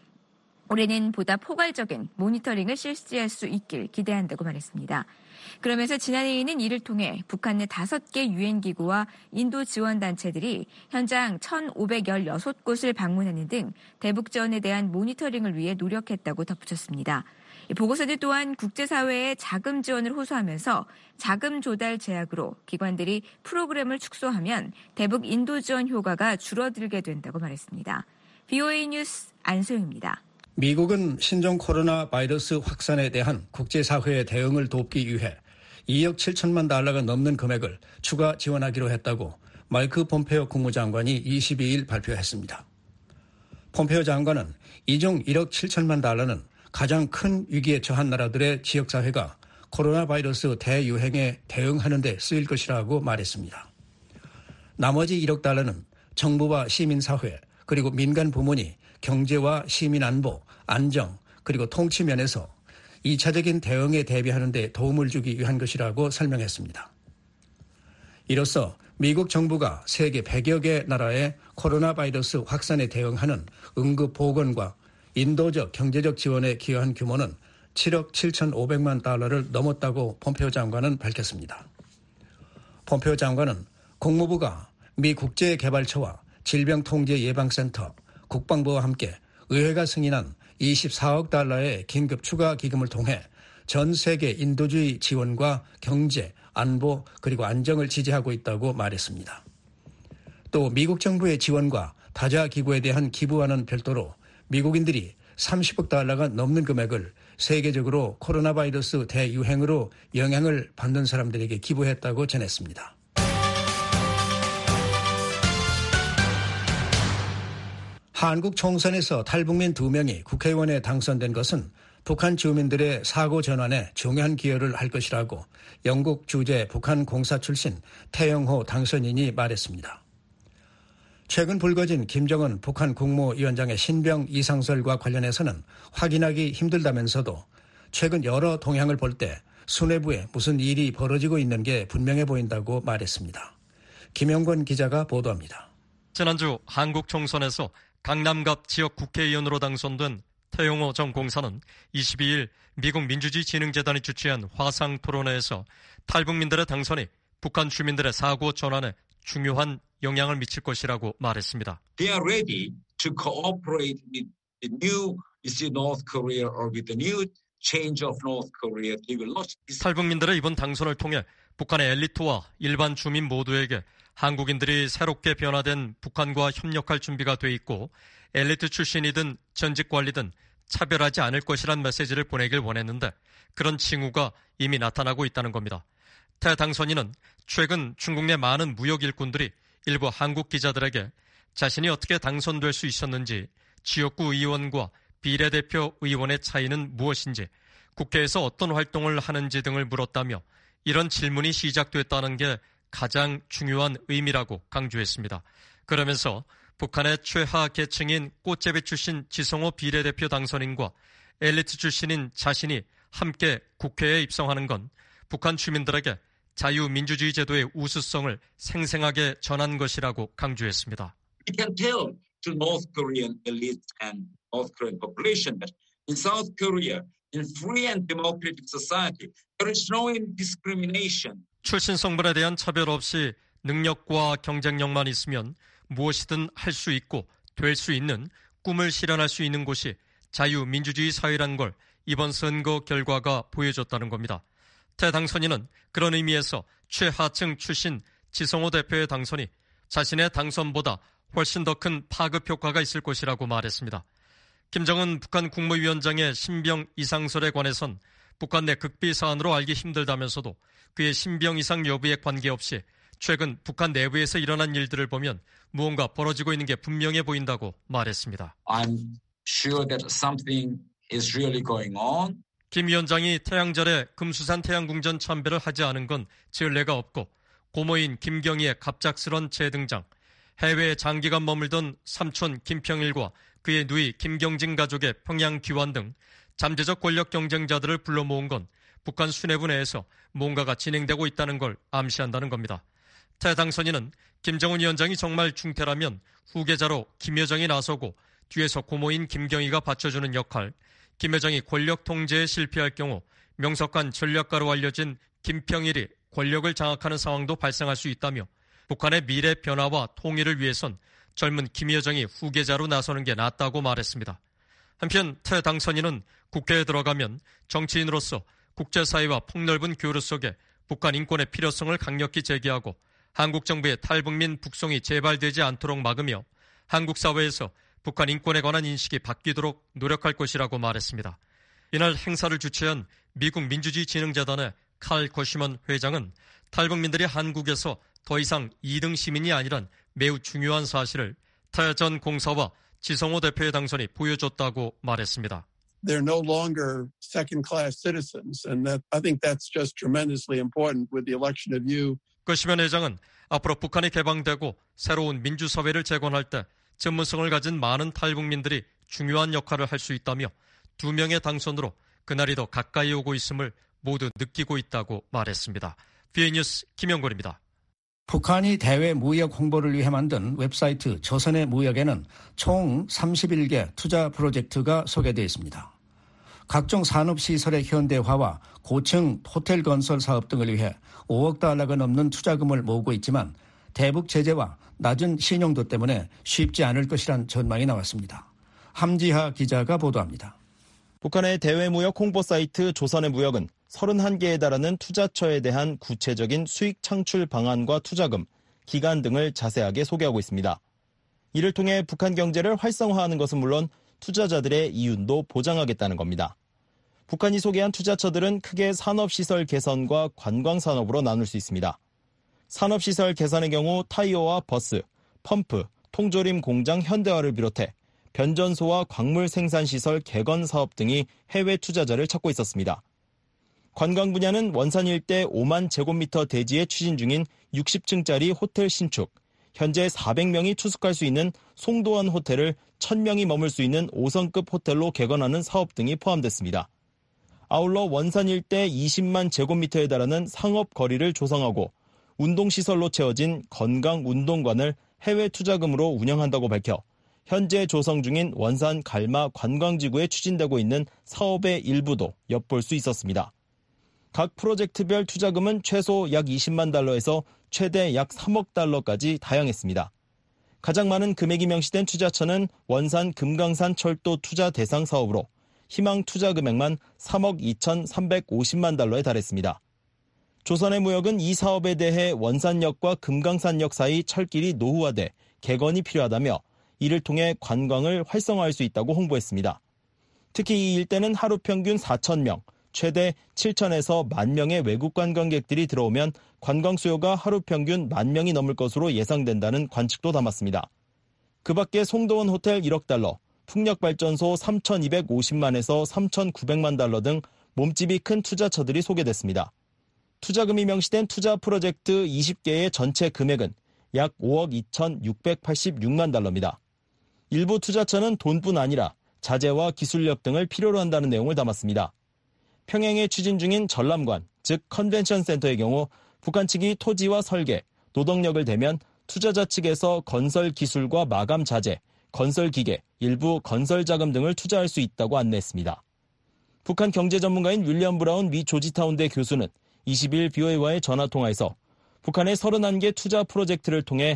올해는 보다 포괄적인 모니터링을 실시할 수 있길 기대한다고 말했습니다. 그러면서 지난해에는 이를 통해 북한 내 다섯 개 유엔 기구와 인도 지원 단체들이 현장 천오백십육 곳을 방문하는 등 대북 지원에 대한 모니터링을 위해 노력했다고 덧붙였습니다. 보고서는 또한 국제사회의 자금 지원을 호소하면서 자금 조달 제약으로 기관들이 프로그램을 축소하면 대북 인도 지원 효과가 줄어들게 된다고 말했습니다. 브이오에이 뉴스 안소영입니다. 미국은 신종 코로나 바이러스 확산에 대한 국제사회의 대응을 돕기 위해 이억 칠천만 달러가 넘는 금액을 추가 지원하기로 했다고 마이크 폼페오 국무장관이 이십이일 발표했습니다. 폼페오 장관은 이 중 일억 칠천만 달러는 가장 큰 위기에 처한 나라들의 지역사회가 코로나 바이러스 대유행에 대응하는 데 쓰일 것이라고 말했습니다. 나머지 일억 달러는 정부와 시민사회 그리고 민간 부문이 경제와 시민 안보, 안정 그리고 통치 면에서 이차적인 대응에 대비하는 데 도움을 주기 위한 것이라고 설명했습니다. 이로써 미국 정부가 세계 백여 개 나라의 코로나 바이러스 확산에 대응하는 응급 보건과 인도적 경제적 지원에 기여한 규모는 칠억 칠천오백만 달러를 넘었다고 폼페오 장관은 밝혔습니다. 폼페오 장관은 국무부가 미 국제개발처와 질병통제예방센터, 국방부와 함께 의회가 승인한 이십사억 달러의 긴급 추가 기금을 통해 전 세계 인도주의 지원과 경제, 안보 그리고 안정을 지지하고 있다고 말했습니다. 또 미국 정부의 지원과 다자 기구에 대한 기부와는 별도로 미국인들이 삼십억 달러가 넘는 금액을 세계적으로 코로나 바이러스 대유행으로 영향을 받는 사람들에게 기부했다고 전했습니다. 한국 총선에서 탈북민 두 명이 국회의원에 당선된 것은 북한 주민들의 사고 전환에 중요한 기여를 할 것이라고 영국 주재 북한 공사 출신 태영호 당선인이 말했습니다. 최근 불거진 김정은 북한 국무위원장의 신병 이상설과 관련해서는 확인하기 힘들다면서도 최근 여러 동향을 볼 때 수뇌부에 무슨 일이 벌어지고 있는 게 분명해 보인다고 말했습니다. 김영권 기자가 보도합니다. 지난주 한국 총선에서 강남갑 지역 국회의원으로 당선된 태용호 전 공사는 이십이일 미국 민주주의진흥재단이 주최한 화상 토론회에서 탈북민들의 당선이 북한 주민들의 사고 전환에 중요한 영향을 미칠 것이라고 말했습니다. They are ready to cooperate with the new North Korea or with the new change of North Korea. They will not... 탈북민들의 이번 당선을 통해 북한의 엘리트와 일반 주민 모두에게 한국인들이 새롭게 변화된 북한과 협력할 준비가 돼 있고 엘리트 출신이든 전직 관리든 차별하지 않을 것이란 메시지를 보내길 원했는데 그런 징후가 이미 나타나고 있다는 겁니다. 태 당선인은 최근 중국 내 많은 무역 일꾼들이 일부 한국 기자들에게 자신이 어떻게 당선될 수 있었는지, 지역구 의원과 비례대표 의원의 차이는 무엇인지, 국회에서 어떤 활동을 하는지 등을 물었다며 이런 질문이 시작됐다는 게 가장 중요한 의미라고 강조했습니다. 그러면서 북한의 최하 계층인 꽃제비 출신 지성호 비례대표 당선인과 엘리트 출신인 자신이 함께 국회에 입성하는 건 북한 주민들에게 자유민주주의 제도의 우수성을 생생하게 전한 것이라고 강조했습니다. We can tell to North Korean elites and North Korean population that in South Korea, in free and democratic society, there is no discrimination. 출신 성분에 대한 차별 없이 능력과 경쟁력만 있으면 무엇이든 할 수 있고 될 수 있는 꿈을 실현할 수 있는 곳이 자유민주주의 사회란 걸 이번 선거 결과가 보여줬다는 겁니다. 태 당선인은 그런 의미에서 최하층 출신 지성호 대표의 당선이 자신의 당선보다 훨씬 더 큰 파급 효과가 있을 것이라고 말했습니다. 김정은 북한 국무위원장의 신병 이상설에 관해선 북한 내 극비 사안으로 알기 힘들다면서도 그의 신병 이상 여부에 관계없이 최근 북한 내부에서 일어난 일들을 보면 무언가 벌어지고 있는 게 분명해 보인다고 말했습니다. I'm sure that something is really going on. 김 위원장이 태양절에 금수산 태양궁전 참배를 하지 않은 건 전례가 없고 고모인 김경희의 갑작스런 재등장, 해외에 장기간 머물던 삼촌 김평일과 그의 누이 김경진 가족의 평양 귀환 등 잠재적 권력 경쟁자들을 불러 모은 건 북한 수뇌부 내에서 뭔가가 진행되고 있다는 걸 암시한다는 겁니다. 태 당선인은 김정은 위원장이 정말 중태라면 후계자로 김여정이 나서고 뒤에서 고모인 김경희가 받쳐주는 역할, 김여정이 권력 통제에 실패할 경우 명석한 전략가로 알려진 김평일이 권력을 장악하는 상황도 발생할 수 있다며 북한의 미래 변화와 통일을 위해선 젊은 김여정이 후계자로 나서는 게 낫다고 말했습니다. 한편 태 당선인은 국회에 들어가면 정치인으로서 국제사회와 폭넓은 교류 속에 북한 인권의 필요성을 강력히 제기하고 한국 정부의 탈북민 북송이 재발되지 않도록 막으며 한국 사회에서 북한 인권에 관한 인식이 바뀌도록 노력할 것이라고 말했습니다. 이날 행사를 주최한 미국 민주주의진흥재단의 칼 거시먼 회장은 탈북민들이 한국에서 더 이상 이등 시민이 아니란 매우 중요한 사실을 태 전 공사와 지성호 대표의 당선이 보여줬다고 말했습니다. They're no longer second-class citizens, and that, I think that's just tremendously important with the election of you. 거시먼 회장은 앞으로 북한이 개방되고 새로운 민주사회를 재건할 때 전문성을 가진 많은 탈북민들이 중요한 역할을 할 수 있다며 두 명의 당선으로 그날이 더 가까이 오고 있음을 모두 느끼고 있다고 말했습니다. 비에이 뉴스 김영걸입니다. 북한이 대외 무역 홍보를 위해 만든 웹사이트 조선의 무역에는 총 삼십일 개 투자 프로젝트가 소개되어 있습니다. 각종 산업시설의 현대화와 고층 호텔 건설 사업 등을 위해 오억 달러가 넘는 투자금을 모으고 있지만 대북 제재와 낮은 신용도 때문에 쉽지 않을 것이란 전망이 나왔습니다. 함지하 기자가 보도합니다. 북한의 대외무역 홍보 사이트 조선의 무역은 서른한 개에 달하는 투자처에 대한 구체적인 수익 창출 방안과 투자금, 기간 등을 자세하게 소개하고 있습니다. 이를 통해 북한 경제를 활성화하는 것은 물론 투자자들의 이윤도 보장하겠다는 겁니다. 북한이 소개한 투자처들은 크게 산업시설 개선과 관광산업으로 나눌 수 있습니다. 산업시설 개선의 경우 타이어와 버스, 펌프, 통조림 공장 현대화를 비롯해 변전소와 광물 생산시설 개건 사업 등이 해외 투자자를 찾고 있었습니다. 관광 분야는 원산 일대 오만 제곱미터 대지에 추진 중인 육십 층짜리 호텔 신축, 현재 사백 명이 투숙할 수 있는 송도원 호텔을 천 명이 머물 수 있는 오 성급 호텔로 개건하는 사업 등이 포함됐습니다. 아울러 원산 일대 이십만 제곱미터에 달하는 상업 거리를 조성하고 운동시설로 채워진 건강 운동관을 해외 투자금으로 운영한다고 밝혀 현재 조성 중인 원산 갈마 관광지구에 추진되고 있는 사업의 일부도 엿볼 수 있었습니다. 각 프로젝트별 투자금은 최소 약 이십만 달러에서 최대 약 삼억 달러까지 다양했습니다. 가장 많은 금액이 명시된 투자처는 원산 금강산 철도 투자 대상 사업으로 희망 투자 금액만 삼억 이천삼백오십만 달러에 달했습니다. 조선의 무역은 이 사업에 대해 원산역과 금강산역 사이 철길이 노후화돼 개건이 필요하다며 이를 통해 관광을 활성화할 수 있다고 홍보했습니다. 특히 이 일대는 하루 평균 사천 명, 최대 칠천에서 만 명의 외국 관광객들이 들어오면 관광 수요가 하루 평균 만 명이 넘을 것으로 예상된다는 관측도 담았습니다. 그 밖에 송도원 호텔 일억 달러, 풍력발전소 삼천이백오십만에서 삼천구백만 달러 등 몸집이 큰 투자처들이 소개됐습니다. 투자금이 명시된 투자 프로젝트 이십 개의 전체 금액은 약 오억 이천육백팔십육만 달러입니다. 일부 투자처는 돈뿐 아니라 자재와 기술력 등을 필요로 한다는 내용을 담았습니다. 평양에 추진 중인 전람관, 즉 컨벤션 센터의 경우 북한 측이 토지와 설계, 노동력을 대면 투자자 측에서 건설 기술과 마감 자재, 건설 기계, 일부 건설 자금 등을 투자할 수 있다고 안내했습니다. 북한 경제 전문가인 윌리엄 브라운 미 조지타운대 교수는 이십 일 비오에이와의 전화통화에서 북한의 서른한 개 투자 프로젝트를 통해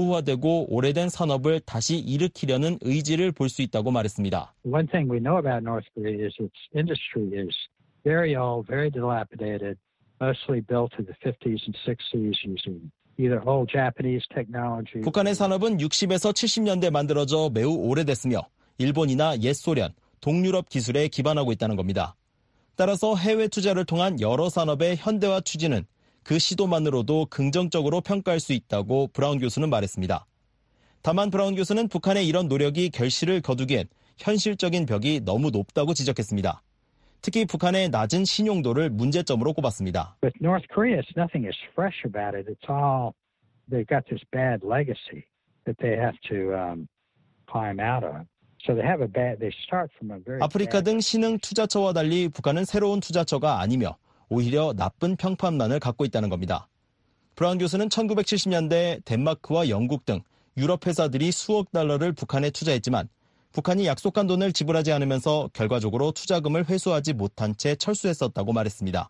노후화되고 오래된 산업을 다시 일으키려는 의지를 볼 수 있다고 말했습니다. One thing we know about North Korea is its industry is very old, very dilapidated, mostly built in the fifties and sixties using either old Japanese technology. 북한의 산업은 육십에서 칠십 년대 만들어져 매우 오래됐으며 일본이나 옛 소련, 동유럽 기술에 기반하고 있다는 겁니다. 따라서 해외 투자를 통한 여러 산업의 현대화 추진은 그 시도만으로도 긍정적으로 평가할 수 있다고 브라운 교수는 말했습니다. 다만 브라운 교수는 북한의 이런 노력이 결실을 거두기엔 현실적인 벽이 너무 높다고 지적했습니다. 특히 북한의 낮은 신용도를 문제점으로 꼽았습니다. With North Korea, it's nothing is fresh about it. It's all they've got this bad legacy that they have to um, climb out of. So they have a bad. They start from a very. 아프리카 등 신흥 투자처와 달리 북한은 새로운 투자처가 아니며 오히려 나쁜 평판만을 갖고 있다는 겁니다. 브라운 교수는 천구백칠십 년대 덴마크와 영국 등 유럽 회사들이 수억 달러를 북한에 투자했지만 북한이 약속한 돈을 지불하지 않으면서 결과적으로 투자금을 회수하지 못한 채 철수했었다고 말했습니다.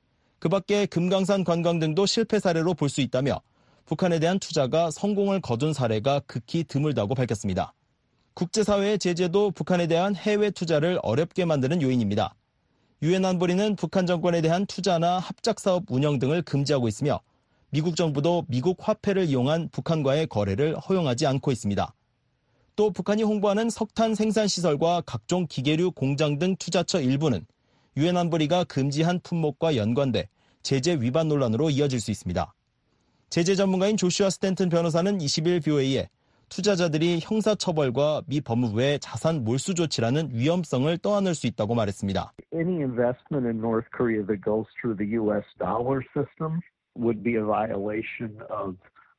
그 밖에 금강산 관광 등도 실패 사례로 볼 수 있다며 북한에 대한 투자가 성공을 거둔 사례가 극히 드물다고 밝혔습니다. 국제사회의 제재도 북한에 대한 해외 투자를 어렵게 만드는 요인입니다. 유엔 안보리는 북한 정권에 대한 투자나 합작사업 운영 등을 금지하고 있으며 미국 정부도 미국 화폐를 이용한 북한과의 거래를 허용하지 않고 있습니다. 또 북한이 홍보하는 석탄 생산시설과 각종 기계류 공장 등 투자처 일부는 유엔 안보리가 금지한 품목과 연관돼 제재 위반 논란으로 이어질 수 있습니다. 제재 전문가인 조슈아 스탠튼 변호사는 이십 일 비오에이에 투자자들이 형사처벌과 미 법무부의 자산 몰수 조치라는 위험성을 떠안을 수 있다고 말했습니다. Any investment in North Korea that goes through the U S dollar system would be a violation of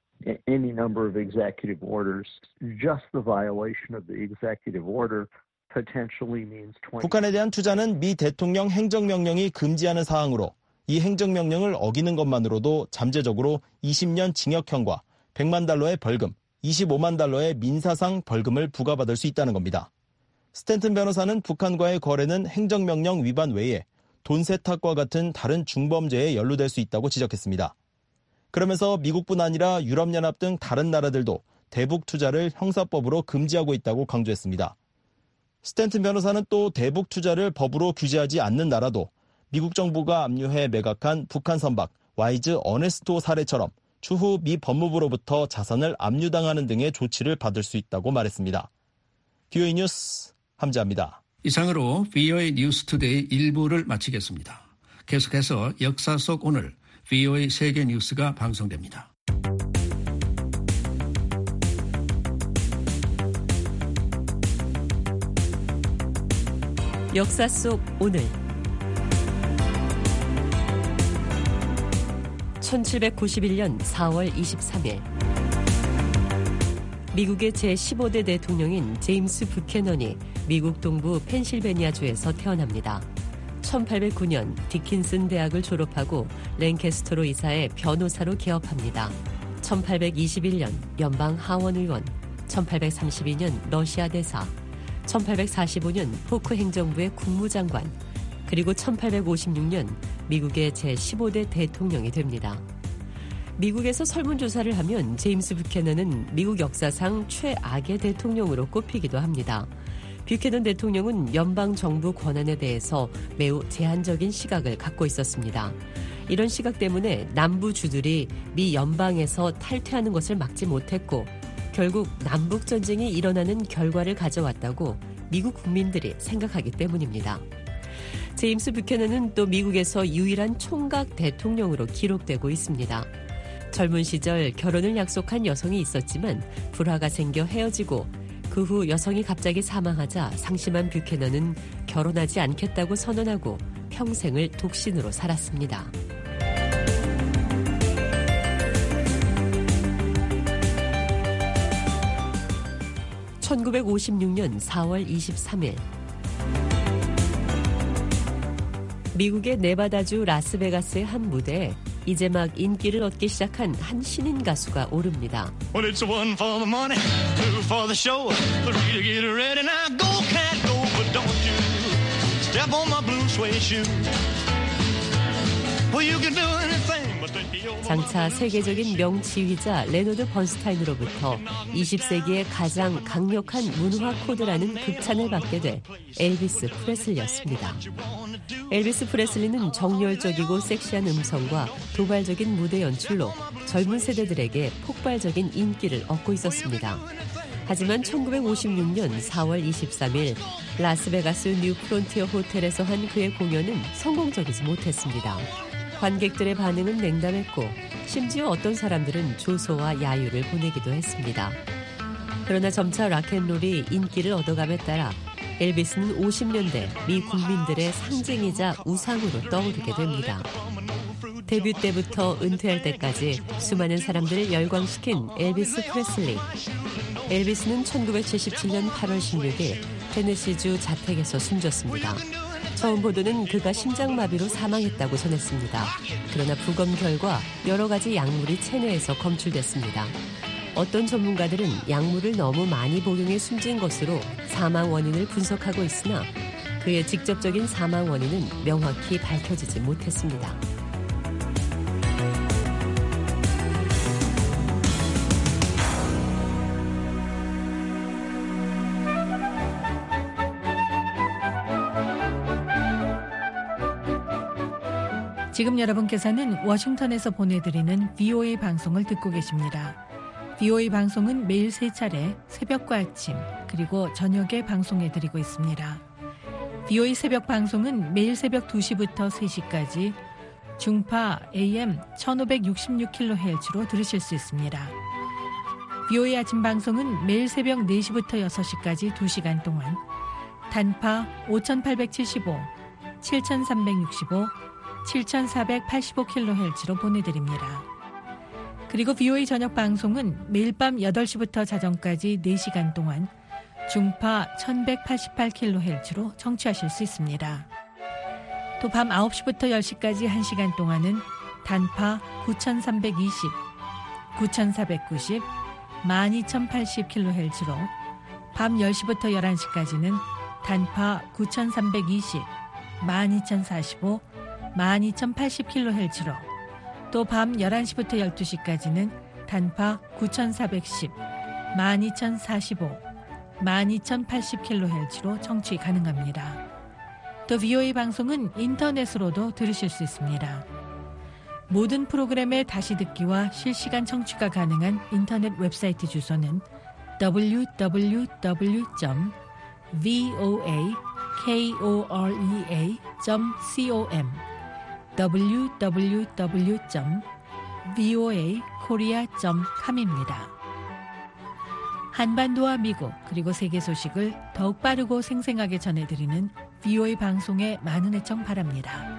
any number of executive orders. Just the violation of the executive order potentially means twenty. 북한에 대한 투자는 미 대통령 행정명령이 금지하는 사항으로 이 행정명령을 어기는 것만으로도 잠재적으로 이십 년 징역형과 백만 달러의 벌금, 이십오만 달러의 민사상 벌금을 부과받을 수 있다는 겁니다. 스탠튼 변호사는 북한과의 거래는 행정명령 위반 외에 돈 세탁과 같은 다른 중범죄에 연루될 수 있다고 지적했습니다. 그러면서 미국뿐 아니라 유럽연합 등 다른 나라들도 대북 투자를 형사법으로 금지하고 있다고 강조했습니다. 스탠튼 변호사는 또 대북 투자를 법으로 규제하지 않는 나라도 미국 정부가 압류해 매각한 북한 선박 와이즈 어네스토 사례처럼 추후 미 법무부로부터 자산을 압류당하는 등의 조치를 받을 수 있다고 말했습니다. 비오에이 뉴스 함재합니다. 이상으로 비오에이 뉴스투데이 일 부를 마치겠습니다. 계속해서 역사 속 오늘 비오에이 세계 뉴스가 방송됩니다. 역사 속 오늘 천칠백구십일 년 사월 이십삼일 미국의 제십오 대 대통령인 제임스 부캐넌이 미국 동부 펜실베니아주에서 태어납니다. 천팔백구 년 디킨슨 대학을 졸업하고 랭캐스터로 이사해 변호사로 개업합니다. 천팔백이십일 년 연방 하원의원, 천팔백삼십이 년 러시아 대사, 천팔백사십오 년 포크 행정부의 국무장관, 그리고 천팔백오십육 년 미국의 제십오 대 대통령이 됩니다. 미국에서 설문조사를 하면 제임스 뷰캐넌은 미국 역사상 최악의 대통령으로 꼽히기도 합니다. 뷰캐넌 대통령은 연방정부 권한에 대해서 매우 제한적인 시각을 갖고 있었습니다. 이런 시각 때문에 남부주들이 미 연방에서 탈퇴하는 것을 막지 못했고 결국 남북전쟁이 일어나는 결과를 가져왔다고 미국 국민들이 생각하기 때문입니다. 제임스 뷰캐넌은 또 미국에서 유일한 총각 대통령으로 기록되고 있습니다. 젊은 시절 결혼을 약속한 여성이 있었지만 불화가 생겨 헤어지고 그 후 여성이 갑자기 사망하자 상심한 뷰캐넌은 결혼하지 않겠다고 선언하고 평생을 독신으로 살았습니다. 천구백오십육 년 사월 이십삼일 미국의 네바다주 라스베가스의 한 무대에 이제 막 인기를 얻기 시작한 한 신인 가수가 오릅니다. Well, it's one for the money, two for the show. Three to get ready. Now go, cat, go, but don't you step on my blue suede shoe. Well, you can do anything, but then you 장차 세계적인 명지휘자 레너드 번스타인으로부터 이십 세기의 가장 강력한 문화 코드라는 극찬을 받게 될 엘비스 프레슬리였습니다. 엘비스 프레슬리는 정열적이고 섹시한 음성과 도발적인 무대 연출로 젊은 세대들에게 폭발적인 인기를 얻고 있었습니다. 하지만 천구백오십육 년 사월 이십삼일 라스베가스 뉴 프론티어 호텔에서 한 그의 공연은 성공적이지 못했습니다. 관객들의 반응은 냉담했고 심지어 어떤 사람들은 조소와 야유를 보내기도 했습니다. 그러나 점차 락앤롤이 인기를 얻어감에 따라 엘비스는 오십 년대 미 국민들의 상징이자 우상으로 떠오르게 됩니다. 데뷔 때부터 은퇴할 때까지 수많은 사람들을 열광시킨 엘비스 프레슬리. 엘비스는 천구백칠십칠 년 팔월 십육일 테네시주 자택에서 숨졌습니다. 처음 보도는 그가 심장마비로 사망했다고 전했습니다. 그러나 부검 결과 여러 가지 약물이 체내에서 검출됐습니다. 어떤 전문가들은 약물을 너무 많이 복용해 숨진 것으로 사망 원인을 분석하고 있으나 그의 직접적인 사망 원인은 명확히 밝혀지지 못했습니다. 지금 여러분께서는 워싱턴에서 보내드리는 브이오에이 방송을 듣고 계십니다. 브이오에이 방송은 매일 세 차례 새벽과 아침 그리고 저녁에 방송해드리고 있습니다. 브이오에이 새벽 방송은 매일 새벽 두 시부터 세 시까지 중파 에이엠 천오백육십육 킬로헤르츠로 들으실 수 있습니다. 브이오에이 아침 방송은 매일 새벽 네 시부터 여섯 시까지 두 시간 동안 단파 오천팔백칠십오, 칠천삼백육십오, 칠천사백팔십오 킬로헤르츠로 보내드립니다. 그리고 브이오에이 저녁 방송은 매일 밤 여덟 시부터 자정까지 네 시간 동안 중파 천백팔십팔 킬로헤르츠로 청취하실 수 있습니다. 또 밤 아홉 시부터 열 시까지 한 시간 동안은 단파 구천삼백이십, 구천사백구십, 만 이천팔십 킬로헤르츠로 밤 열 시부터 열한 시까지는 단파 구천삼백이십, 만 이천사십오, 만 이천팔십 킬로헤르츠로 또 밤 열한 시부터 열두 시까지는 단파 구천사백십, 만 이천사십오, 만 이천팔십 킬로헤르츠로 청취 가능합니다. 또 브이오에이 방송은 인터넷으로도 들으실 수 있습니다. 모든 프로그램의 다시 듣기와 실시간 청취가 가능한 인터넷 웹사이트 주소는 더블유 더블유 더블유 점 브이오에이 코리아 점 컴 더블유 더블유 더블유 점 브이오에이 코리아 점 컴입니다. 한반도와 미국 그리고 세계 소식을 더욱 빠르고 생생하게 전해드리는 브이오에이 방송에 많은 애청 바랍니다.